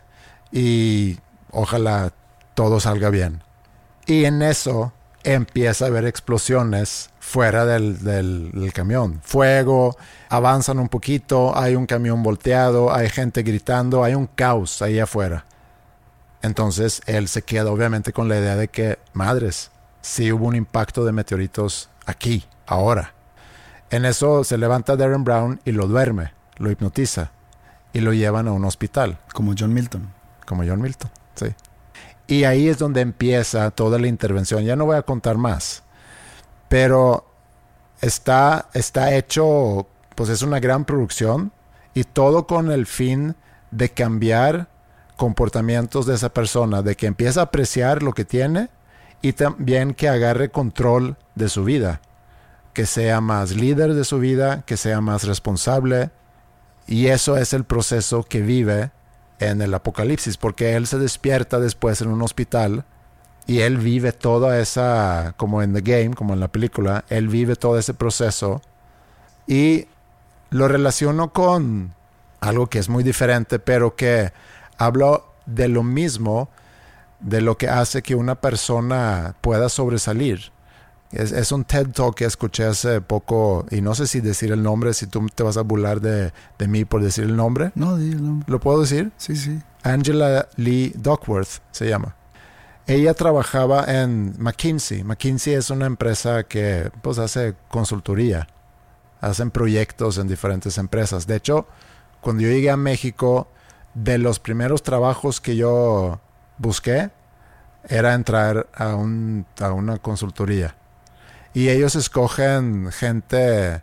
y ojalá todo salga bien. Y en eso empieza a haber explosiones fuera del camión. Fuego, avanzan un poquito, hay un camión volteado, hay gente gritando, hay un caos ahí afuera. Entonces él se queda obviamente con la idea de que, madres, sí hubo un impacto de meteoritos aquí, ahora. En eso se levanta Darren Brown y lo duerme, lo hipnotiza y lo llevan a un hospital. Como John Milton. Como John Milton, sí. Y ahí es donde empieza toda la intervención. Ya no voy a contar más. Pero está hecho, pues es una gran producción, y todo con el fin de cambiar comportamientos de esa persona, de que empiece a apreciar lo que tiene y también que agarre control de su vida, que sea más líder de su vida, que sea más responsable. Y eso es el proceso que vive en el Apocalipsis, porque él se despierta después en un hospital y él vive toda esa, como en The Game, como en la película, él vive todo ese proceso, y lo relaciono con algo que es muy diferente, pero que hablo de lo mismo, de lo que hace que una persona pueda sobresalir. Es un TED Talk que escuché hace poco, y no sé si decir el nombre, si tú te vas a burlar de mí por decir el nombre. No, di el nombre. ¿Lo puedo decir? Sí, sí. Angela Lee Duckworth se llama. Ella trabajaba en McKinsey. McKinsey es una empresa que pues hace consultoría. Hacen proyectos en diferentes empresas. De hecho, cuando yo llegué a México, de los primeros trabajos que yo busqué era entrar a una consultoría. Y ellos escogen gente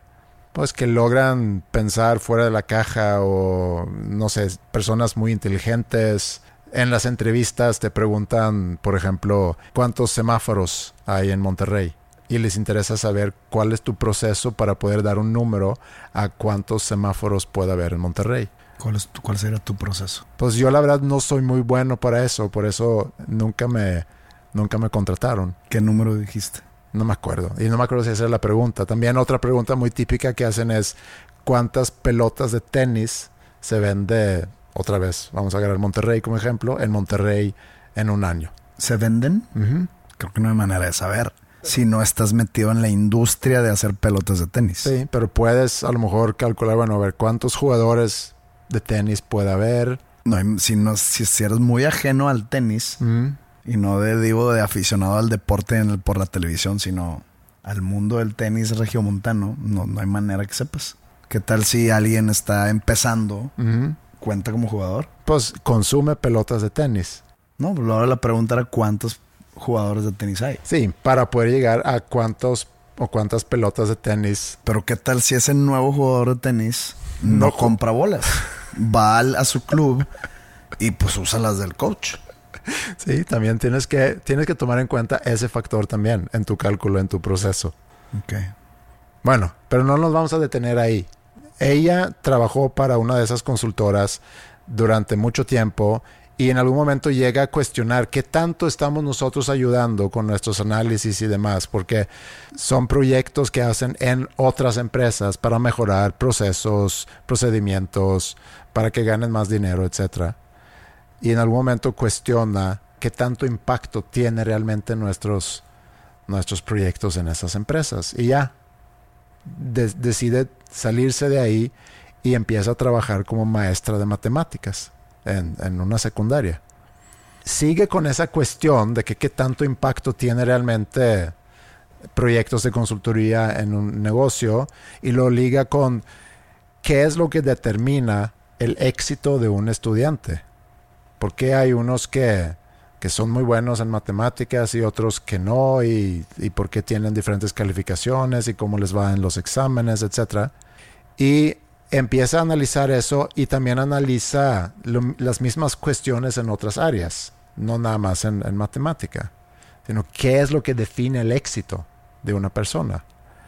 pues que logran pensar fuera de la caja o, no sé, personas muy inteligentes. En las entrevistas te preguntan, por ejemplo, ¿cuántos semáforos hay en Monterrey? Y les interesa saber cuál es tu proceso para poder dar un número a cuántos semáforos puede haber en Monterrey. ¿Cuál sería tu proceso? Pues yo la verdad no soy muy bueno para eso, por eso nunca me contrataron. ¿Qué número dijiste? No me acuerdo. Y no me acuerdo si esa es la pregunta. También otra pregunta muy típica que hacen es ¿cuántas pelotas de tenis se vende, otra vez, vamos a agarrar Monterrey como ejemplo, en Monterrey en un año? ¿Se venden? Uh-huh. Creo que no hay manera de saber si no estás metido en la industria de hacer pelotas de tenis. Sí, pero puedes a lo mejor calcular, bueno, a ver, ¿cuántos jugadores de tenis puede haber? No, si eres muy ajeno al tenis... Uh-huh. Y no de aficionado al deporte por la televisión, sino al mundo del tenis regiomontano, no hay manera que sepas. ¿Qué tal si alguien está empezando? Uh-huh. ¿Cuenta como jugador? Pues consume pelotas de tenis. No, pues ahora la pregunta era ¿cuántos jugadores de tenis hay? Sí, para poder llegar a cuántas pelotas de tenis. Pero ¿qué tal si ese nuevo jugador de tenis no compra bolas? Va a su club y pues usa las del coach. Sí, también tienes que tomar en cuenta ese factor también en tu cálculo, en tu proceso. Okay. Bueno, pero no nos vamos a detener ahí. Ella trabajó para una de esas consultoras durante mucho tiempo y en algún momento llega a cuestionar qué tanto estamos nosotros ayudando con nuestros análisis y demás, porque son proyectos que hacen en otras empresas para mejorar procesos, procedimientos, para que ganen más dinero, etcétera. Y en algún momento cuestiona qué tanto impacto tiene realmente nuestros proyectos en esas empresas. Y ya decide salirse de ahí y empieza a trabajar como maestra de matemáticas en una secundaria. Sigue con esa cuestión de que qué tanto impacto tiene realmente proyectos de consultoría en un negocio y lo liga con qué es lo que determina el éxito de un estudiante. ¿Por qué hay unos que son muy buenos en matemáticas y otros que no? Y por qué tienen diferentes calificaciones y cómo les va en los exámenes, etcétera. Y empieza a analizar eso y también analiza las mismas cuestiones en otras áreas. No nada más en matemática, sino qué es lo que define el éxito de una persona.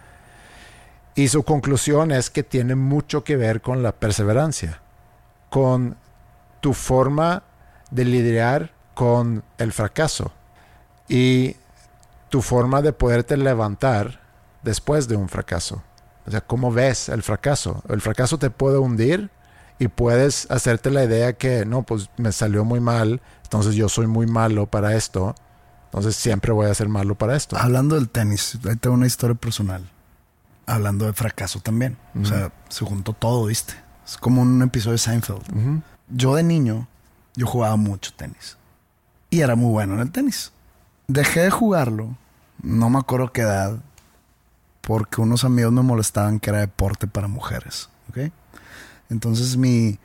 Y su conclusión es que tiene mucho que ver con la perseverancia, con tu forma de lidiar con el fracaso y tu forma de poderte levantar después de un fracaso. O sea, ¿cómo ves el fracaso? El fracaso te puede hundir y puedes hacerte la idea que no, pues me salió muy mal, entonces yo soy muy malo para esto, entonces siempre voy a ser malo para esto. Hablando del tenis, ahí tengo una historia personal. Hablando de fracaso también. Uh-huh. O sea, se juntó todo, ¿viste? Es como un episodio de Seinfeld. Uh-huh. Yo de niño, yo jugaba mucho tenis. Y era muy bueno en el tenis. Dejé de jugarlo, no me acuerdo qué edad, porque unos amigos me molestaban que era deporte para mujeres. ¿Ok? Entonces mi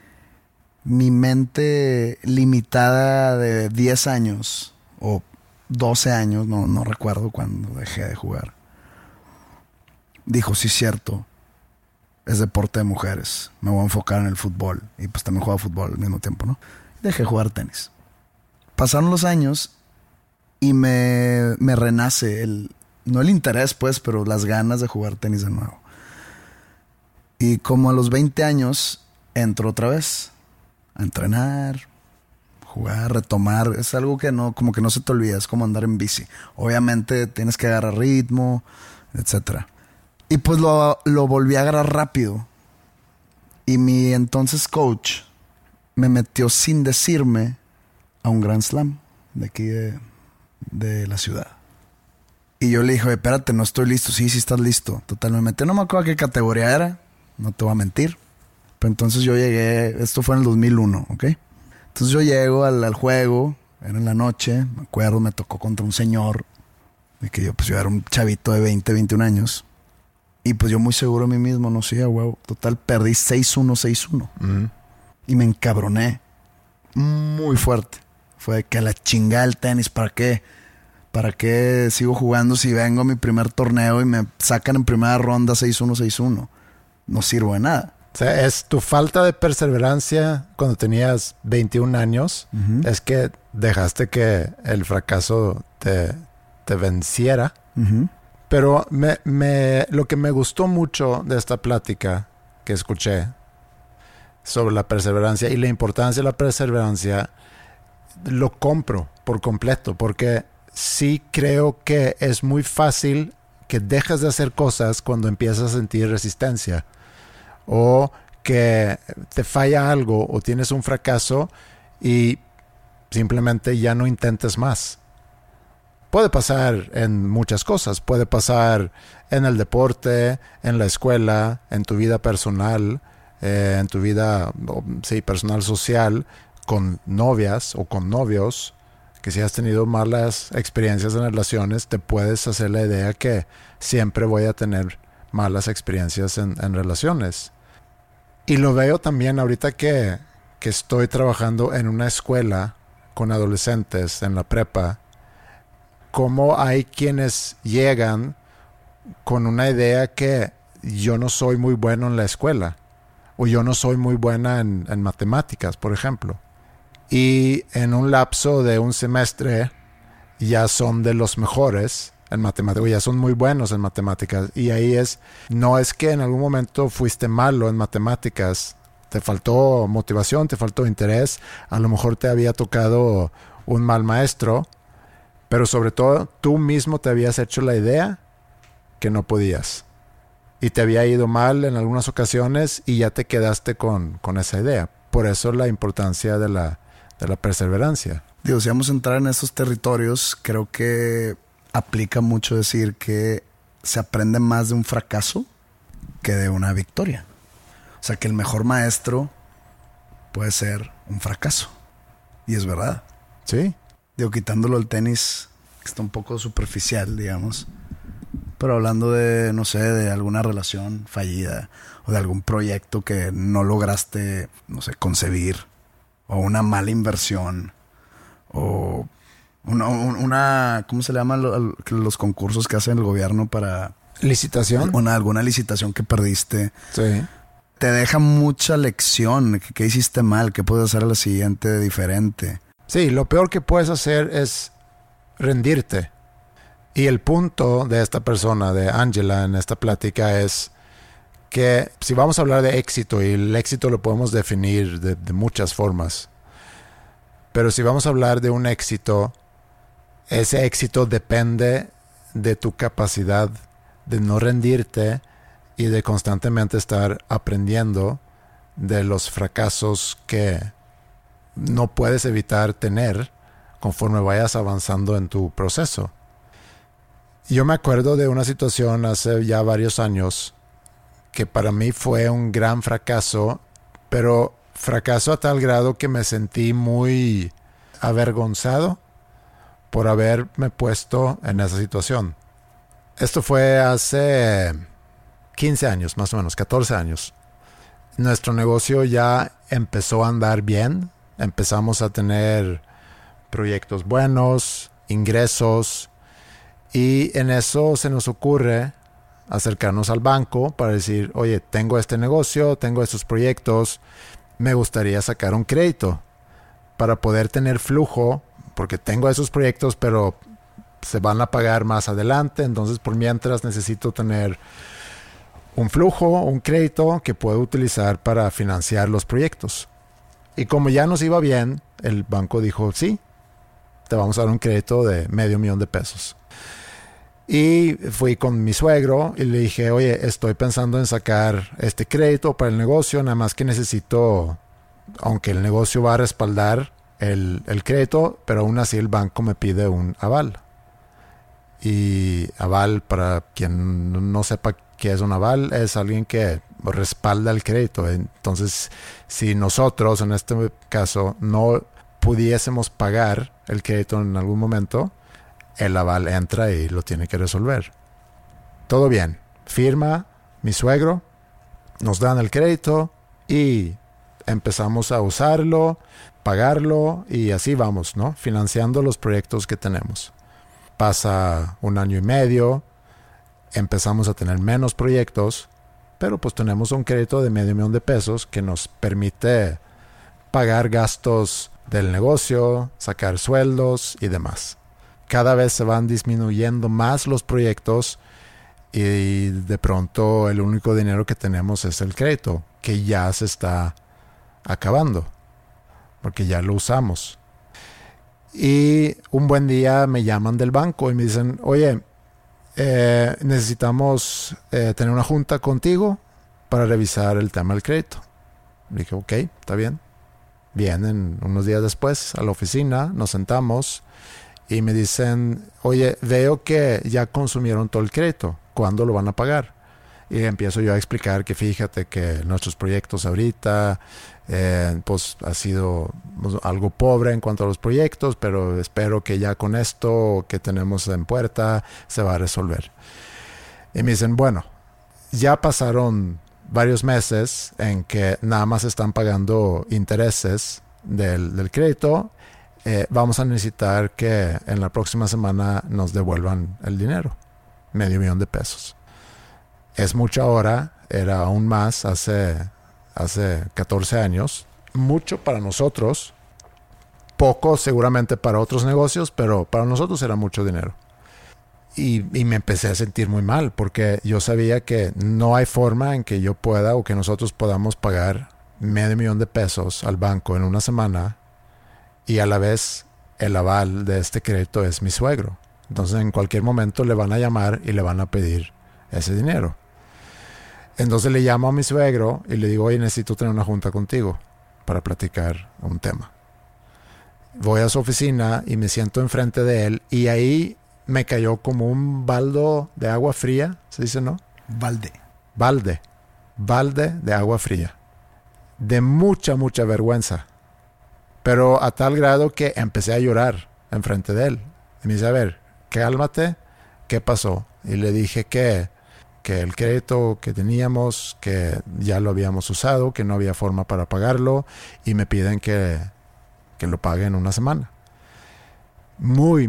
mente limitada de 10 años o 12 años, no recuerdo cuando dejé de jugar, dijo, sí, cierto, es deporte de mujeres, me voy a enfocar en el fútbol. Y pues también jugaba fútbol al mismo tiempo, ¿no? Dejé de jugar tenis. Pasaron los años y me renace no el interés, pues, pero las ganas de jugar tenis de nuevo. Y como a los 20 años entro otra vez a entrenar, jugar, retomar. Es algo que como que no se te olvida, es como andar en bici. Obviamente tienes que agarrar ritmo, etcétera. Y pues lo volví a agarrar rápido. Y mi entonces coach me metió sin decirme a un Grand Slam de aquí de la ciudad. Y yo le dije, espérate, no estoy listo. Sí, estás listo. Total, me metió, no me acuerdo qué categoría era, no te voy a mentir. Pero entonces yo llegué, esto fue en el 2001, ¿ok? Entonces yo llego al juego, era en la noche, me acuerdo, me tocó contra un señor, de que yo era un chavito de 20, 21 años. Y pues yo muy seguro de mí mismo, no sé, huevo. Total, perdí 6-1, 6-1. Uh-huh. Y me encabroné muy fuerte. Fue de que a la chingada el tenis, ¿para qué? ¿Para qué sigo jugando si vengo a mi primer torneo y me sacan en primera ronda 6-1, 6-1? no sirvo de nada. O sea, es tu falta de perseverancia cuando tenías 21 años, es que dejaste que el fracaso te venciera. Pero lo que me gustó mucho de esta plática que escuché sobre la perseverancia y la importancia de la perseverancia, lo compro por completo, porque sí creo que es muy fácil que dejes de hacer cosas cuando empiezas a sentir resistencia, o que te falla algo o tienes un fracaso y simplemente ya no intentes más. Puede pasar en muchas cosas. Puede pasar en el deporte, en la escuela, en tu vida personal, en tu vida personal social, con novias o con novios, que si has tenido malas experiencias en relaciones, te puedes hacer la idea que siempre voy a tener malas experiencias en relaciones. Y lo veo también ahorita que estoy trabajando en una escuela con adolescentes en la prepa, cómo hay quienes llegan con una idea que yo no soy muy bueno en la escuela, o yo no soy muy buena en matemáticas, por ejemplo. Y en un lapso de un semestre ya son de los mejores en matemáticas, ya son muy buenos en matemáticas. Y ahí no es que en algún momento fuiste malo en matemáticas, te faltó motivación, te faltó interés, a lo mejor te había tocado un mal maestro, pero sobre todo tú mismo te habías hecho la idea que no podías. Y te había ido mal en algunas ocasiones y ya te quedaste con esa idea. Por eso la importancia de la perseverancia. Digo, si vamos a entrar en estos territorios, creo que aplica mucho decir que se aprende más de un fracaso que de una victoria. O sea, que el mejor maestro puede ser un fracaso. Y es verdad. Sí. Digo, quitándolo el tenis, que está un poco superficial, digamos. Pero hablando de, no sé, de alguna relación fallida o de algún proyecto que no lograste, no sé, concebir, o una mala inversión, o una ¿cómo se le llaman los concursos que hace el gobierno para... ¿Licitación? Alguna licitación que perdiste. Sí. Te deja mucha lección. ¿Qué hiciste mal? ¿Qué puedes hacer a la siguiente diferente? Sí, lo peor que puedes hacer es rendirte. Y el punto de esta persona, de Angela, en esta plática es que si vamos a hablar de éxito, y el éxito lo podemos definir de muchas formas, pero si vamos a hablar de un éxito, ese éxito depende de tu capacidad de no rendirte y de constantemente estar aprendiendo de los fracasos que no puedes evitar tener conforme vayas avanzando en tu proceso. Yo me acuerdo de una situación hace ya varios años que para mí fue un gran fracaso, pero fracaso a tal grado que me sentí muy avergonzado por haberme puesto en esa situación. Esto fue hace 15 años, más o menos, 14 años. Nuestro negocio ya empezó a andar bien, empezamos a tener proyectos buenos, ingresos, y en eso se nos ocurre acercarnos al banco para decir, oye, tengo este negocio, tengo estos proyectos, me gustaría sacar un crédito para poder tener flujo, porque tengo esos proyectos, pero se van a pagar más adelante, entonces por mientras necesito tener un flujo, un crédito que puedo utilizar para financiar los proyectos. Y como ya nos iba bien, el banco dijo, sí, te vamos a dar un crédito de $500,000. Y fui con mi suegro y le dije, oye, estoy pensando en sacar este crédito para el negocio, nada más que necesito, aunque el negocio va a respaldar el crédito, pero aún así el banco me pide un aval. Y aval, para quien no sepa qué es un aval, es alguien que respalda el crédito. Entonces, si nosotros, en este caso, no pudiésemos pagar el crédito en algún momento, el aval entra y lo tiene que resolver. Todo bien. Firma mi suegro, nos dan el crédito y empezamos a usarlo, pagarlo y así vamos, ¿no? Financiando los proyectos que tenemos. Pasa 1 año y medio, empezamos a tener menos proyectos pero pues tenemos un crédito de $500,000 que nos permite pagar gastos del negocio, sacar sueldos y demás. Cada vez se van disminuyendo más los proyectos y de pronto el único dinero que tenemos es el crédito, que ya se está acabando, porque ya lo usamos. Y un buen día me llaman del banco y me dicen, oye, necesitamos tener una junta contigo para revisar el tema del crédito. Le dije, ok, está bien. Vienen unos días después a la oficina, nos sentamos y me dicen, oye, veo que ya consumieron todo el crédito, ¿cuándo lo van a pagar? Y empiezo yo a explicar que fíjate que nuestros proyectos ahorita pues ha sido algo pobre en cuanto a los proyectos, pero espero que ya con esto que tenemos en puerta se va a resolver. Y me dicen, bueno, ya pasaron varios meses en que nada más están pagando intereses del crédito. Vamos a necesitar que en la próxima semana nos devuelvan el dinero, $500,000. Es mucho ahora, era aún más hace 14 años. Mucho para nosotros, poco seguramente para otros negocios, pero para nosotros era mucho dinero. Y me empecé a sentir muy mal porque yo sabía que no hay forma en que yo pueda o que nosotros podamos pagar $500,000 al banco en una semana y a la vez el aval de este crédito es mi suegro. Entonces en cualquier momento le van a llamar y le van a pedir ese dinero. Entonces le llamo a mi suegro y le digo, oye, necesito tener una junta contigo para platicar un tema. Voy a su oficina y me siento enfrente de él y ahí me cayó como un baldo de agua fría, ¿se dice, no? Balde de agua fría. De mucha vergüenza. Pero a tal grado que empecé a llorar enfrente de él. Y me dice, a ver, cálmate, ¿qué pasó? Y le dije que el crédito que teníamos, que ya lo habíamos usado, que no había forma para pagarlo y me piden que lo pague en una semana. Muy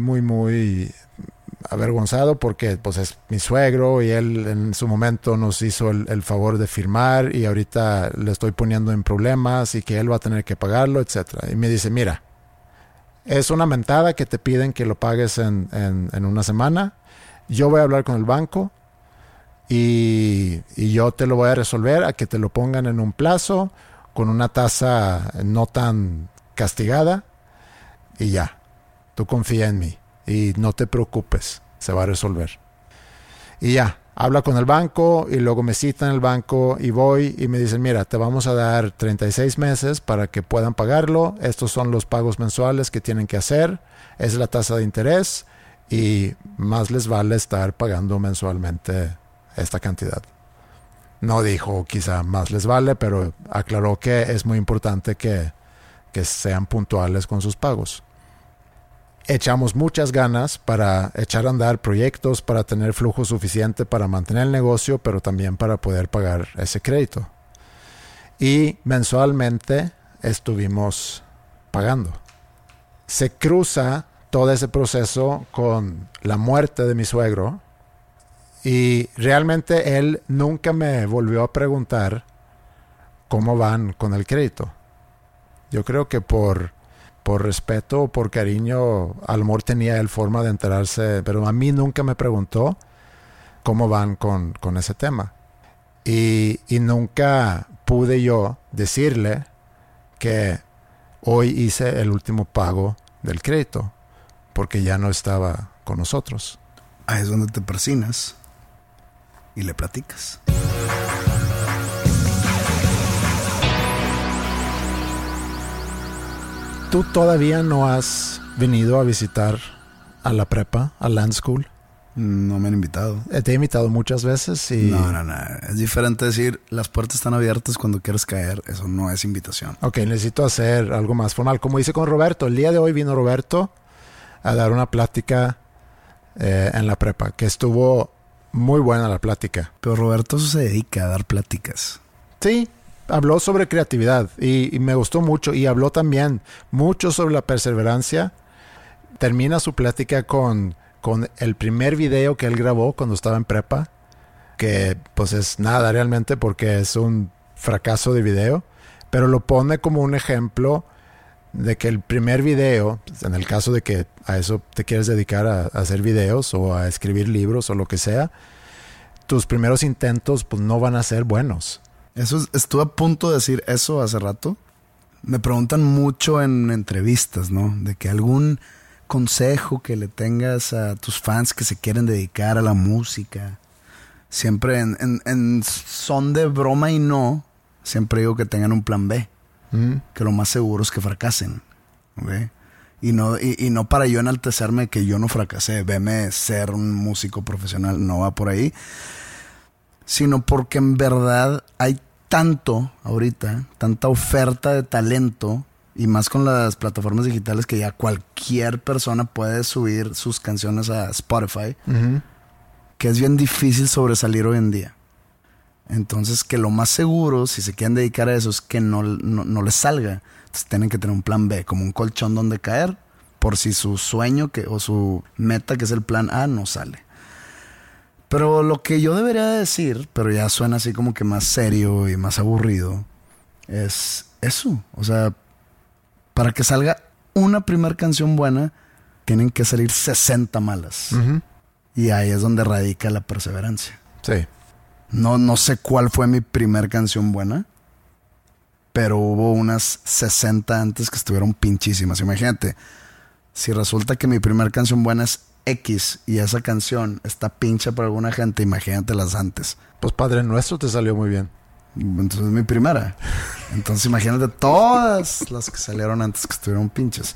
avergonzado porque pues es mi suegro y él en su momento nos hizo el favor de firmar y ahorita le estoy poniendo en problemas y que él va a tener que pagarlo, etc. Y me dice, mira, es una mentada que te piden que lo pagues en una semana. Yo voy a hablar con el banco y yo te lo voy a resolver a que te lo pongan en un plazo con una tasa no tan castigada y ya, tú confía en mí y no te preocupes, se va a resolver. Y ya, habla con el banco y luego me cita en el banco y voy y me dicen, mira, te vamos a dar 36 meses para que puedan pagarlo, estos son los pagos mensuales que tienen que hacer, es la tasa de interés y más les vale estar pagando mensualmente esta cantidad. No dijo quizá más les vale, pero aclaró que es muy importante que sean puntuales con sus pagos. Echamos muchas ganas para echar a andar proyectos, para tener flujo suficiente para mantener el negocio, pero también para poder pagar ese crédito. Y mensualmente estuvimos pagando. Se cruza todo ese proceso con la muerte de mi suegro y realmente él nunca me volvió a preguntar cómo van con el crédito. Yo creo que por respeto o por cariño, a lo mejor tenía él forma de enterarse, pero a mí nunca me preguntó cómo van con ese tema. Y nunca pude yo decirle que hoy hice el último pago del crédito, porque ya no estaba con nosotros. Ahí es donde te persinas y le platicas. ¿Tú todavía no has venido a visitar a la prepa, a Land School? No me han invitado. Te he invitado muchas veces y... No. Es diferente decir, las puertas están abiertas cuando quieres caer. Eso no es invitación. Ok, necesito hacer algo más formal. Como hice con Roberto. El día de hoy vino Roberto a dar una plática en la prepa, que estuvo muy buena la plática. Pero Roberto se dedica a dar pláticas. Sí, habló sobre creatividad y me gustó mucho y habló también mucho sobre la perseverancia. Termina su plática con el primer video que él grabó cuando estaba en prepa, que pues es nada realmente porque es un fracaso de video, pero lo pone como un ejemplo de que el primer video, en el caso de que a eso te quieres dedicar a hacer videos o a escribir libros o lo que sea, tus primeros intentos pues no van a ser buenos. Estuve a punto de decir eso hace rato. Me preguntan mucho en entrevistas, ¿no? De que algún consejo que le tengas a tus fans que se quieren dedicar a la música. Siempre en son de broma y no, siempre digo que tengan un plan B. Que lo más seguro es que fracasen. ¿Okay? Y no para yo enaltecerme que yo no fracasé. Veme ser un músico profesional, no va por ahí. Sino porque en verdad hay tanto ahorita, tanta oferta de talento, y más con las plataformas digitales que ya cualquier persona puede subir sus canciones a Spotify, que es bien difícil sobresalir hoy en día. Entonces, que lo más seguro, si se quieren dedicar a eso, es que no les salga. Entonces tienen que tener un plan B, como un colchón donde caer, por si su sueño o su meta, que es el plan A, no sale. Pero lo que yo debería decir, pero ya suena así como que más serio y más aburrido, es eso. O sea, para que salga una primera canción buena, tienen que salir 60 malas. Y ahí es donde radica la perseverancia. Sí. No sé cuál fue mi primer canción buena, pero hubo unas 60 antes que estuvieron pinchísimas. Imagínate, si resulta que mi primer canción buena es X y esa canción está pincha para alguna gente, imagínate las antes. Pues Padre Nuestro te salió muy bien. Entonces es mi primera. Entonces imagínate todas las que salieron antes que estuvieron pinches.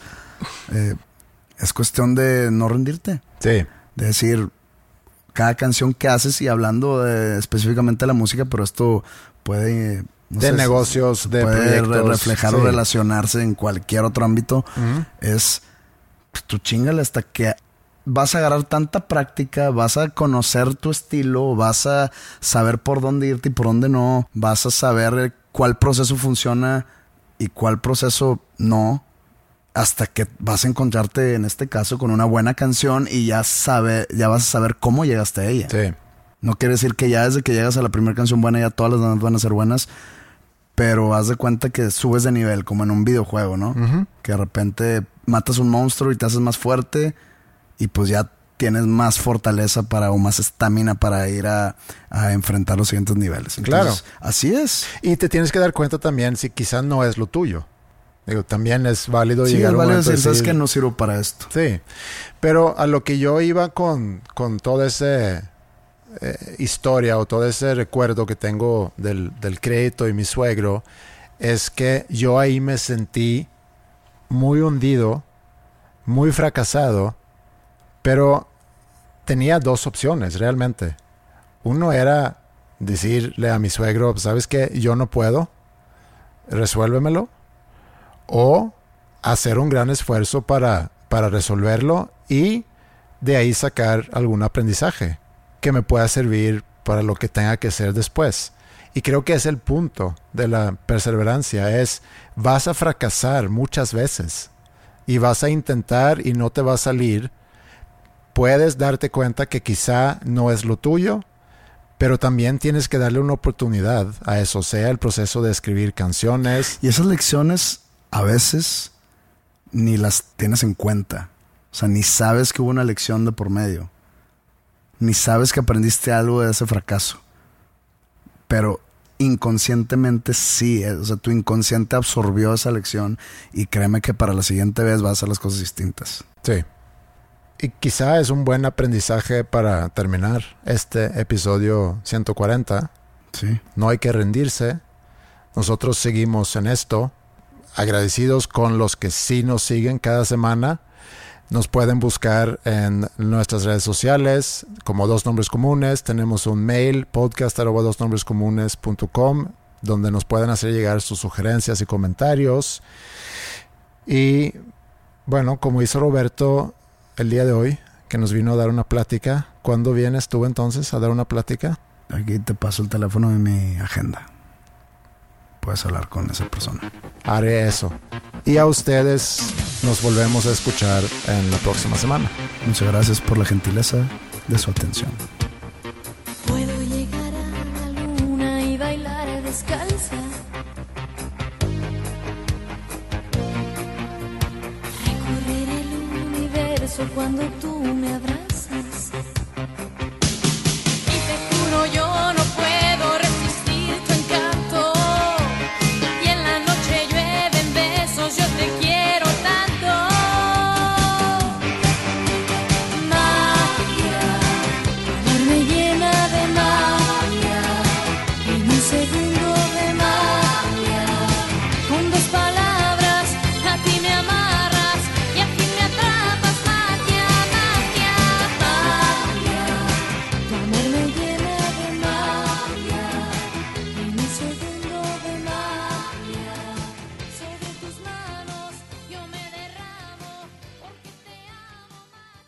Es cuestión de no rendirte. Sí. De decir, cada canción que haces, y hablando específicamente de la música, pero esto puede... de negocios, de puede proyectos, reflejar o relacionarse en cualquier otro ámbito. Es, pues, tú chíngale hasta que vas a agarrar tanta práctica, vas a conocer tu estilo, vas a saber por dónde irte y por dónde no, vas a saber cuál proceso funciona y cuál proceso no, hasta que vas a encontrarte en este caso con una buena canción y ya vas a saber cómo llegaste a ella. Sí. No quiere decir que ya desde que llegas a la primera canción buena ya todas las demás van a ser buenas, pero haz de cuenta que subes de nivel, como en un videojuego, ¿no? Que de repente matas un monstruo y te haces más fuerte y pues ya tienes más fortaleza o más estamina para ir a enfrentar los siguientes niveles. Entonces, claro. Así es. Y te tienes que dar cuenta también si quizás no es lo tuyo. Digo, también es válido sí, llegar a un momento decir, sabes que no sirvo para esto. Sí, pero a lo que yo iba con toda esa historia o todo ese recuerdo que tengo del crédito y mi suegro, es que yo ahí me sentí muy hundido, muy fracasado, pero tenía dos opciones realmente. Uno era decirle a mi suegro, ¿sabes qué? Yo no puedo, resuélvemelo. O hacer un gran esfuerzo para resolverlo y de ahí sacar algún aprendizaje que me pueda servir para lo que tenga que hacer después. Y creo que es el punto de la perseverancia, vas a fracasar muchas veces y vas a intentar y no te va a salir. Puedes darte cuenta que quizá no es lo tuyo, pero también tienes que darle una oportunidad a eso, sea el proceso de escribir canciones. Y esas lecciones a veces ni las tienes en cuenta. O sea, ni sabes que hubo una lección de por medio. Ni sabes que aprendiste algo de ese fracaso. Pero inconscientemente sí. O sea, tu inconsciente absorbió esa lección y créeme que para la siguiente vez vas a hacer las cosas distintas. Sí. Y quizá es un buen aprendizaje para terminar este episodio 140. Sí. No hay que rendirse. Nosotros seguimos en esto. Agradecidos con los que sí nos siguen cada semana. Nos pueden buscar en nuestras redes sociales como Dos Nombres Comunes. Tenemos un mail, podcast@dosnombrescomunes.com, donde nos pueden hacer llegar sus sugerencias y comentarios. Y bueno, como hizo Roberto el día de hoy, que nos vino a dar una plática. ¿Cuándo vienes tú entonces a dar una plática? Aquí te paso el teléfono de mi agenda. Puedes hablar con esa persona. Haré eso. Y a ustedes nos volvemos a escuchar en la próxima semana. Muchas gracias por la gentileza de su atención. Puedo llegar descalza. Recorrer el universo cuando tú me abrazas. Y te juro yo no puedo resistir tu encanto. Y en la noche llueven besos, yo te quiero tanto. Magia, tu amor me llena de magia. En un segundo de magia, con dos palabras a ti me amarras y a ti me atrapas. Magia, magia, magia. Tu amor me llena de magia. En un segundo de magia, sobre tus manos yo me derramo porque te amo.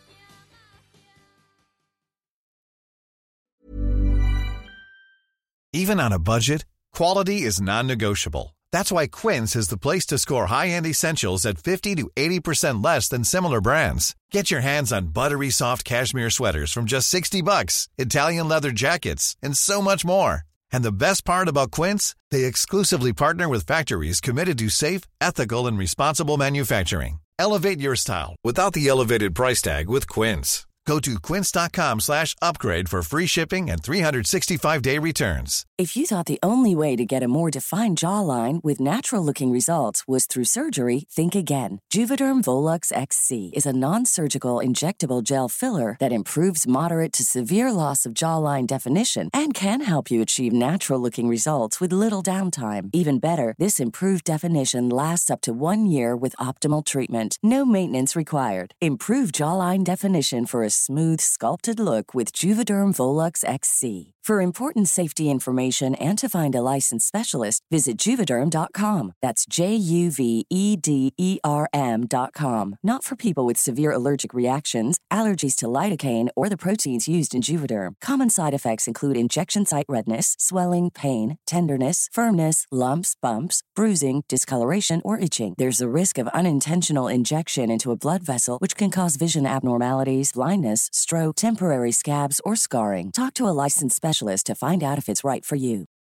Even on a budget, quality is non-negotiable. That's why Quince is the place to score high-end essentials at 50 to 80% less than similar brands. Get your hands on buttery soft cashmere sweaters from just $60, Italian leather jackets, and so much more. And the best part about Quince, they exclusively partner with factories committed to safe, ethical, and responsible manufacturing. Elevate your style without the elevated price tag with Quince. Go to quince.com/upgrade for free shipping and 365-day returns. If you thought the only way to get a more defined jawline with natural-looking results was through surgery, think again. Juvederm Volux XC is a non-surgical injectable gel filler that improves moderate to severe loss of jawline definition and can help you achieve natural-looking results with little downtime. Even better, this improved definition lasts up to 1 year with optimal treatment. No maintenance required. Improve jawline definition for a smooth, sculpted look with Juvederm Volux XC. For important safety information and to find a licensed specialist, visit Juvederm.com. That's JUVEDERM.com. Not for people with severe allergic reactions, allergies to lidocaine, or the proteins used in Juvederm. Common side effects include injection site redness, swelling, pain, tenderness, firmness, lumps, bumps, bruising, discoloration, or itching. There's a risk of unintentional injection into a blood vessel, which can cause vision abnormalities, blindness, stroke, temporary scabs, or scarring. Talk to a licensed specialist to find out if it's right for you.